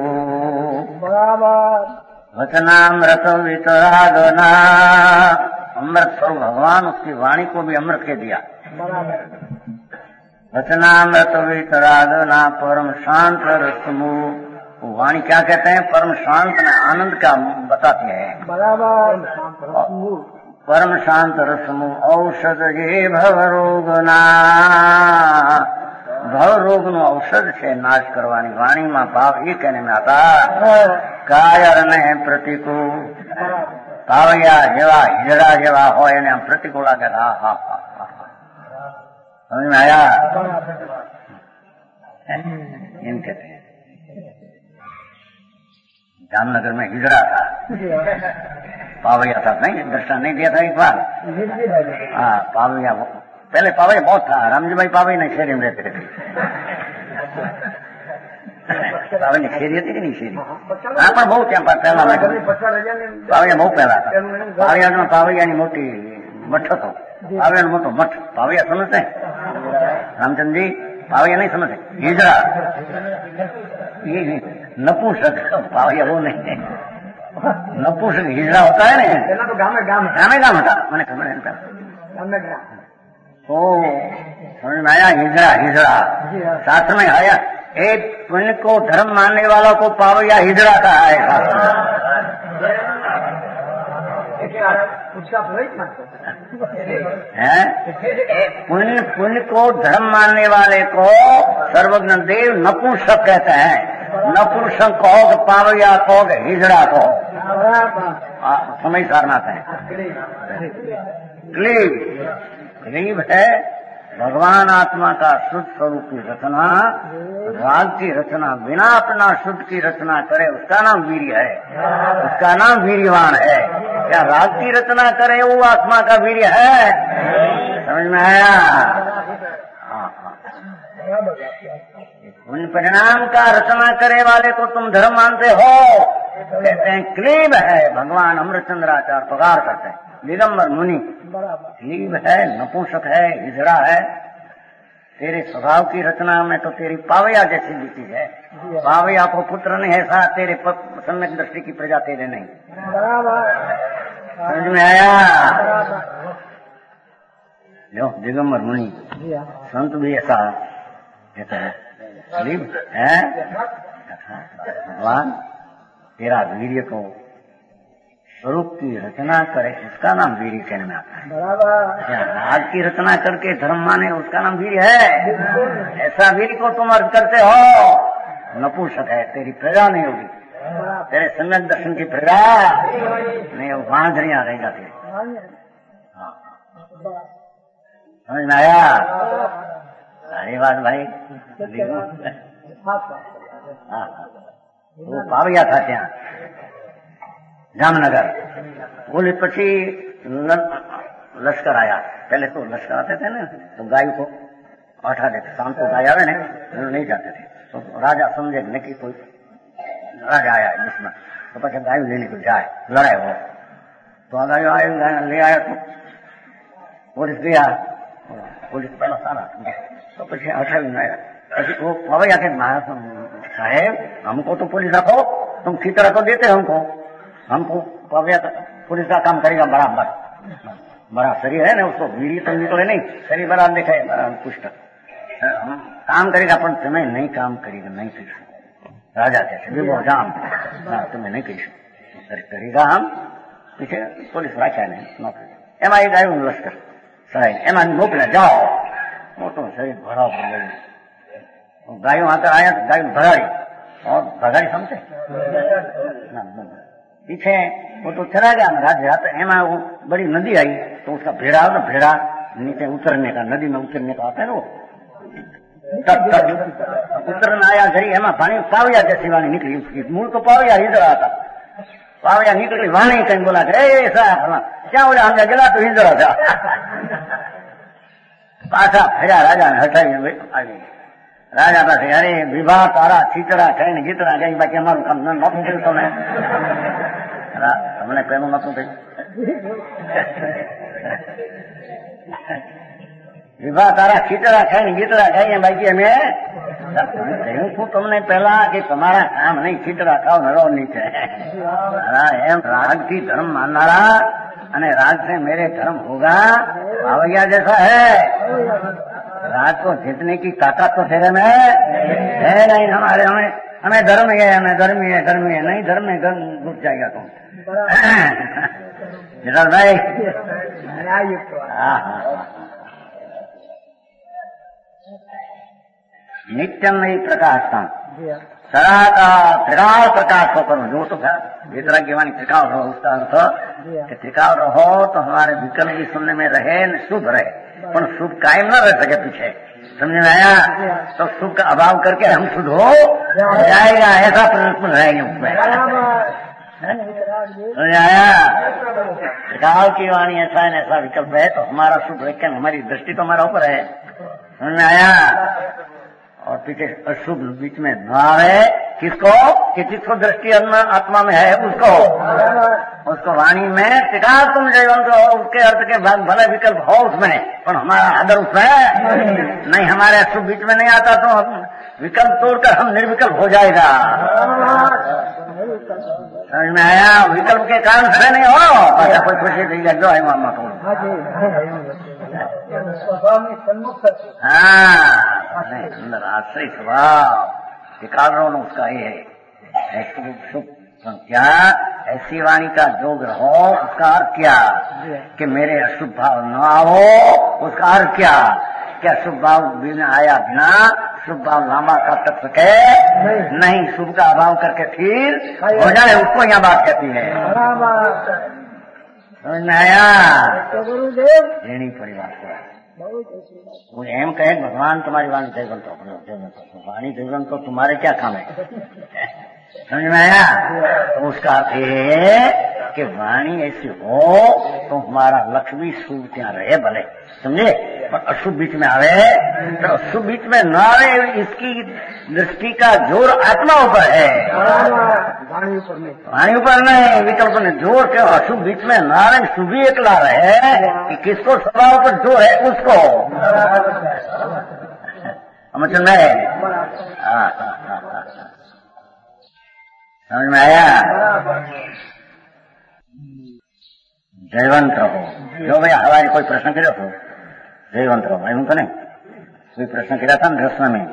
वचनामृत वितरागना अमृत स्वरूप भगवान उसकी वाणी को भी अमृत के दिया। वचनामृत वितरागना परम शांत रसमु वाणी क्या कहते हैं? परम शांत आनंद का बताती है। परम शांत रसमु औषध ये भव रोगना ભવ રોગનું ઔષધ છે નાશ કરવાની વાણીમાં ભાવ એ કહેને में आता કાયર ને પ્રતિકૂળ પાવૈયા જેવા હીજડા જેવા હોય એને આમ પ્રતિકૂળ લાગે હા હા હા समझ में आया? एम कहते हैं जामनगर में हिजड़ा था पावैया था नहीं दर्शन नहीं दिया था एक बार। हाँ पावैया पहले पावैया बहुत था रामजी भाई पावैया नहीं शेरी में रहते थे। पावैया ने शेरी थी कि नहीं शेरी? हाँ पर बहुत यहाँ पर पहला पावैया बहुत पहला था। पावैया में पावैया मोटी मठ तो पावैया मोटो मठ पावैया समझते हैं रामचंद्र जी? पावैया नहीं समझते हिजड़ा ये नपुंसक पावैया वो नहीं है नपुंसक हिजड़ा होता है ना तो गाँव में गाँव में गाँव होता मैंने खबर ओ समझ में आया? हिजड़ा हिजड़ा शास्त्र में आया एक पुण्य को धर्म मानने वालों को पावैया हिजड़ा कहा है। पुण्य पुण्य को धर्म मानने वाले को सर्वज्ञ देव नपुंसक कहते हैं। नपुंसक कहो कि पावैया कहो कि हिजड़ा कहो समय सारनाथ है। क्लीब क्लीब है भगवान आत्मा का शुद्ध स्वरूप की रचना राग की रचना बिना अपना शुद्ध की रचना करे उसका नाम वीर्य है उसका नाम वीर्यवान है। क्या राग की रचना करे वो आत्मा का वीर्य है? समझ में आया? उन परिणाम का रचना करे वाले को तुम धर्म मानते हो कहते हैं क्लीब है। भगवान अमृतचंद्राचार्य पगार करते हैं दिगंबर मुनि क्लीब है नपुंसक है हिजड़ा है। तेरे स्वभाव की रचना में तो तेरी पावैया जैसी दिखती है। पावैया को पुत्र नहीं है सा तेरे सम्यक दृष्टि की प्रजा तेरे नहीं। समझ में आया? जो दिगंबर मुनि संत भी ऐसा कहता है क्लीब है भगवान तेरा वीर्य को स्वरूप की रचना करे उसका नाम वीर्य कहने में आता है। राग की रचना करके धर्म माने उसका नाम वीर्य है। ऐसा वीर्य को तुम अर्थ करते हो नपुंसक है तेरी प्रजा नहीं होगी तेरे सम्यक दर्शन की प्रजा नहीं वो बांझरियां रह जाती है। समझ में आया? सारी बात भाई वो पावैया था क्या जामनगर बोले पछी लश्कर आया। पहले तो लश्कर आते थे ना तो गाय को बैठा देते शाम को गाय आवे नहीं जाते थे तो राजा समझे न कि कोई राजा आया दुश्मन तो पीछे गाय लेने को जाए लड़ाई हो तो गाय आए ले आया तो पुलिस गया पुलिस पहला सारा तो पीछे हटा भी आया वो पवैया के साहेब हमको तो पुलिस रखो, तुम खींचड़ा तो देते हमको, हमको पुलिस का काम करेगा बराबर, बड़ा शरीर है ना, उसको बीड़ी तो निकले नहीं, शरीर बड़ा देखे पुष्ट काम करेगा, पर तुम्हें नहीं काम करेगा, नहीं करीશું. राजा कहते विभो जाम, तुम्हें नहीं करीશું, करेगा हम पीछे पुलिस રાખ્યા ને નોકરી. એમાં એક આવ્યું લશ્કર સરાય, એમાં મોકલ્યા જાઓ, મોટું શરીર ભરાવ ગયું, ગાયો હાથે આયા તો ગાયું ભગાડી, और भगाड़ी समझे पीछे वो तो चला गया राज्य, तो एमा वो बड़ी नदी आई, तो उसका भेड़ा ना भेड़ा नीचे उतरने का, नदी में उतरने का आता है वो, तब तक उतरना आया घड़ी, एमा पानी पाविया जैसी वाणी निकली, उसकी मूल तो पाविया इधर आता, पाविया निकली वाणी कहीं बोला ए साहब क्या बोला, हमने जला तो इधर आता पाछा फेरा राजा ने हटाई आई. राजा પાસે અરે વિવાહ તારા છીતરા ખાઈને ગીતરા ગઈ, બાકી અમારું કામ નતું થયું, તમે તમને પેલું નતું થયું. વિવાહ તારા છીતરા ખાઈને ગીતરા ગાઈએ, બાકી અમે કહ્યું છું તમને પેલા કે તમારા કામ નહીં, છીતરા ખાવ નરો નીચે. એમ રાગ થી ધર્મ માનનારા અને राग से मेरे धर्म होगा पावैया जैसा है, राग को जीतने की ताकत तो तेरे में है नहीं, हमारे हमें हमें धर्म है, हमें धर्म है, धर्म है नहीं, धर्म में धर्म घुस जाएगा तुम. जिधर भाई नित्यमयी प्रकाशता सदा का त्रिकाल प्रकाश को करो, जो तो भीतरा की वाणी त्रिकाल रहो, उसका अर्थ कि त्रिकाल रहो तो हमारे विकल्प भी सुनने में रहे, शुभ रहे, पर शुभ कायम न रह सके पीछे, समझ में आया. तो शुभ का अभाव करके हम शुद्ध हो जाएगा, ऐसा प्रयत्न रहेंगे उसमें, समझ आया. त्रिकाल की वाणी ऐसा है, ऐसा विकल्प है, तो हमारा शुभ लेकिन हमारी दृष्टि तो हमारा ऊपर है, समझ में आया. और पीछे अशुभ बीच में न आवे, किसको कि जिसको दृष्टि आत्मा में है उसको, उसको वाणी में टिका तुम जयवंत हो, उसके अर्थ के भाग भले विकल्प हो उसमें, पर हमारा आदर उसमें नहीं, हमारे अशुभ बीच में नहीं आता तो हम विकल्प तोड़कर हम निर्विकल्प हो जाएगा. समझ में आया. विकल्प के कारण खड़े नहीं हो, अच्छा कोई खुशी थी जो है मामा को हाँ अंदर आश्रय स्वभाव विकारों ने उसका ये है. क्या ऐसी वाणी का जोग रहो, उसका अर्थ क्या कि मेरे अशुभ भाव न आओ, उसका अर्थ क्या क्या शुभ भाव बिना आया बिना शुभ भाव लामा का तक सके नहीं, शुभ का अभाव करके फिर हो जाए, उसको यहाँ बात कहती है. समझ में आया. रेणी परिवार को एम कहे भगवान तुम्हारी वाणी जयवंत हो, वाणी जयवंत तो तुम्हारे क्या काम है, समझ में आया. तो उसका अर्थ ये कि वाणी ऐसी हो तो हमारा लक्ष्य भी शुभ ત્યાં रहे, भले समझे, पर अशुभ बीच में आवे तो अशुभ बीच में न आवे, इसकी दृष्टि का जोर आत्मा ऊपर है, वाणी ऊपर नहीं, वाणी ऊपर नहीं, विकल्प ने जोर के अशुभ बीच में न आवे, शुभ ही एकला रहे कि किसको स्वभाव पर जोर है उसको, समझ में समझ में आया. जयवंत रहो. जो भैया हमारे कोई प्रश्न કર્યો હતો, जयवंत रहो એમ તો નહીં, कोई प्रश्न કર્યા था ना रस्म में,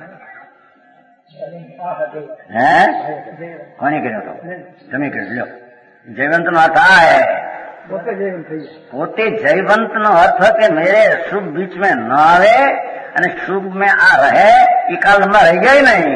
હે કોને કર્યો હતો, તમે કર્યો લ્યો. જયવંત નો अर्थ આ है, પોતે જયવંત નો अर्थ કે मेरे शुभ बीच में न आवे અને शुभ में आ रहे, ये काल में रह गया ही नहीं.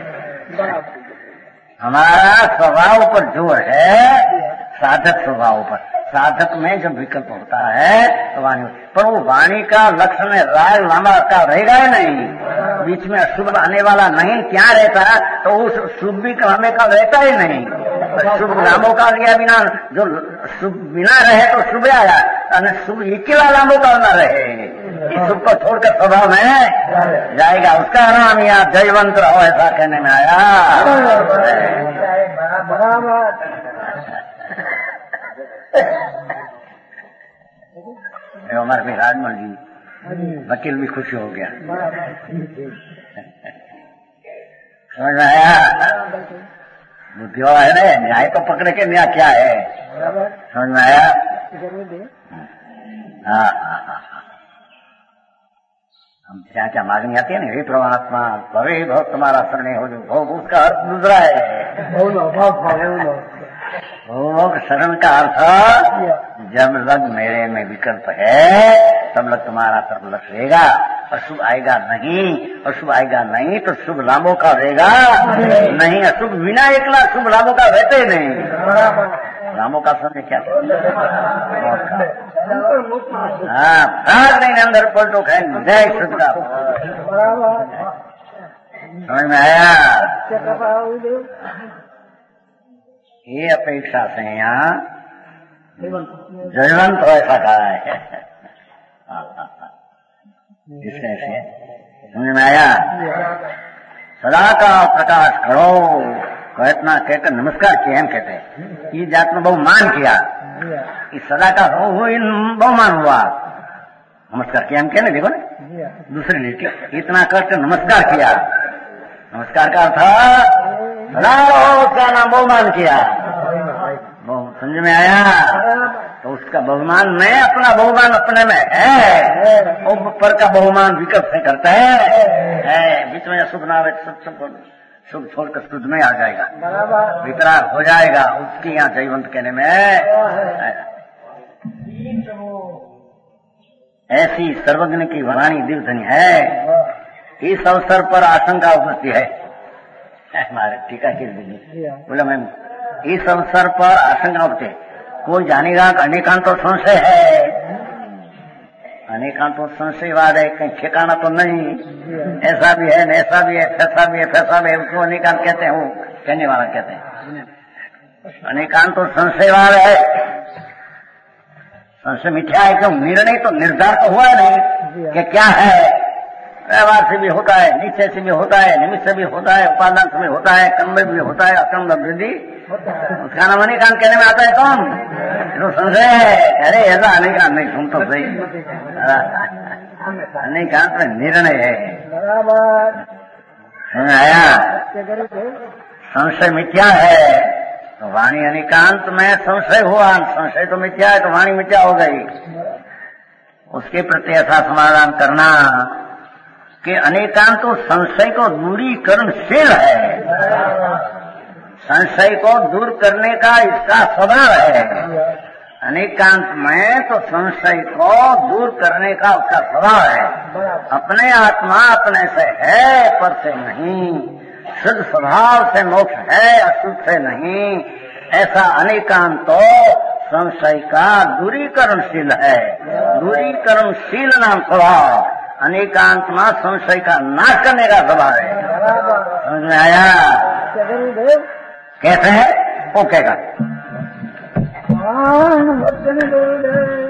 हमारा स्वभाव पर जोर है, साधक स्वभाव पर, साधक में जब विकल्प होता है तो वाणी, पर वो वाणी का लक्षण राग लामा का रहेगा ही नहीं, बीच में अशुभ आने वाला नहीं, क्या रहता तो उस शुभ भी लामे का रहता ही नहीं. शुभ लामो का लिया बिना जो शुभ बिना रहे तो शुभ आया, और शुभ इकेला लामो का न रहे, इस शुभ को छोड़कर स्वभाव में जाएगा, उसका नाम यहाँ जयवंत रहो ऐसा कहने में आया. हमारे भी राजमल जी वकील भी खुश हो गया. समझ में आया? बुद्धि वाला है ना, न्याय तो पकड़े के न्याय क्या है, समझ में आया? हाँ हाँ हाँ, हम क्या क्या मांगनी आती है ना, हे परमात्मा भवे भव तुम्हारा शरण हो जो भव, उसका अर्थ दूसरा है। भोग शरण का अर्थ जब लग मेरे में विकल्प है तब लग तुम्हारा तरफ लग अशुभ आएगा नहीं, अशुभ आएगा नहीं तो शुभ लाभों का रहेगा नहीं, अशुभ बिना एकला शुभ लाभों का रहते नहीं। लाभों का समय क्या हाँ भाग नहीं अंदर पलटो खाए जय शुद्ध का समझ में आया? ये अपेक्षा से यहाँ जयवंत ऐसा कहा है। इससे समझ में आया? सदा का प्रकाश करो को इतना कहकर नमस्कार किया एम कहते हैं। ये जात में बहुमान किया, इस सदा का हो बहुमान हुआ, नमस्कार किया हम कहने देखो ना दूसरी लिखी इतना करके नमस्कार किया। नमस्कार का अर्थ सदा उसका नाम बहुमान किया। समझ में आया? तो उसका बहुमान में अपना बहुमान अपने में है, ऊपर का बहुमान विकल्प से करता है, है। बीच में शुभ ना आवे शुभ शुभ शुभ छोड़कर शुद्ध में आ जाएगा, विकराल हो जाएगा, उसकी यहाँ जयवंत कहने में ऐसी सर्वज्ञ की वाणी दिव्यधनी है। इस अवसर पर आशंका उपस्थित है हमारे टीका के बोला मैम, इस अवसर पर आशंका उठते कोई जानेगा अनेकांत तो संशय है, अनेकांत तो संशयवाद है, कहीं ठिकाना तो नहीं, ऐसा भी है ऐसा भी है फैसा भी है फैसा भी है, उसको अनेकांत कहते हैं, वो कहने वाला कहते हैं अनेकांत तो संशयवाद है। संशय मिथ्या है क्यों? निर्णय तो निर्धार तो हुआ नहीं कि क्या है, व्यवहार से भी होता है, निश्चय से भी होता है, निमित्त से भी होता है, उपादान से भी होता है, कर्म में भी होता है, अकर्म वृद्धि उसका नाम अनेकांत कहने में आता है कौन? तो संशय है, अरे ऐसा अनेकांत नहीं, सुन तो सही, अनेकांत में निर्णय है। समझ आया? संशय मिथ्या है तो वाणी अनेकांत में संशय हुआ, संशय तो मिथ्या है तो वाणी मिथ्या हो गई। उसके प्रति ऐसा समाधान करना कि अनेकांत तो संशय को दूरीकरणशील है, संशय को दूर करने का इसका स्वभाव है। अनेकांत में तो संशय को दूर करने का उसका स्वभाव है। अपने आत्मा अपने से है पर से नहीं, शुद्ध स्वभाव से मोक्ष है अशुद्ध से नहीं, ऐसा अनेकांत तो संशय का दूरीकरणशील है। दूरीकरणशील नाम स्वभाव अनेकांत में संशय का नाश करने का स्वभाव है। समझ में आया? कैसे है वो कहेगा।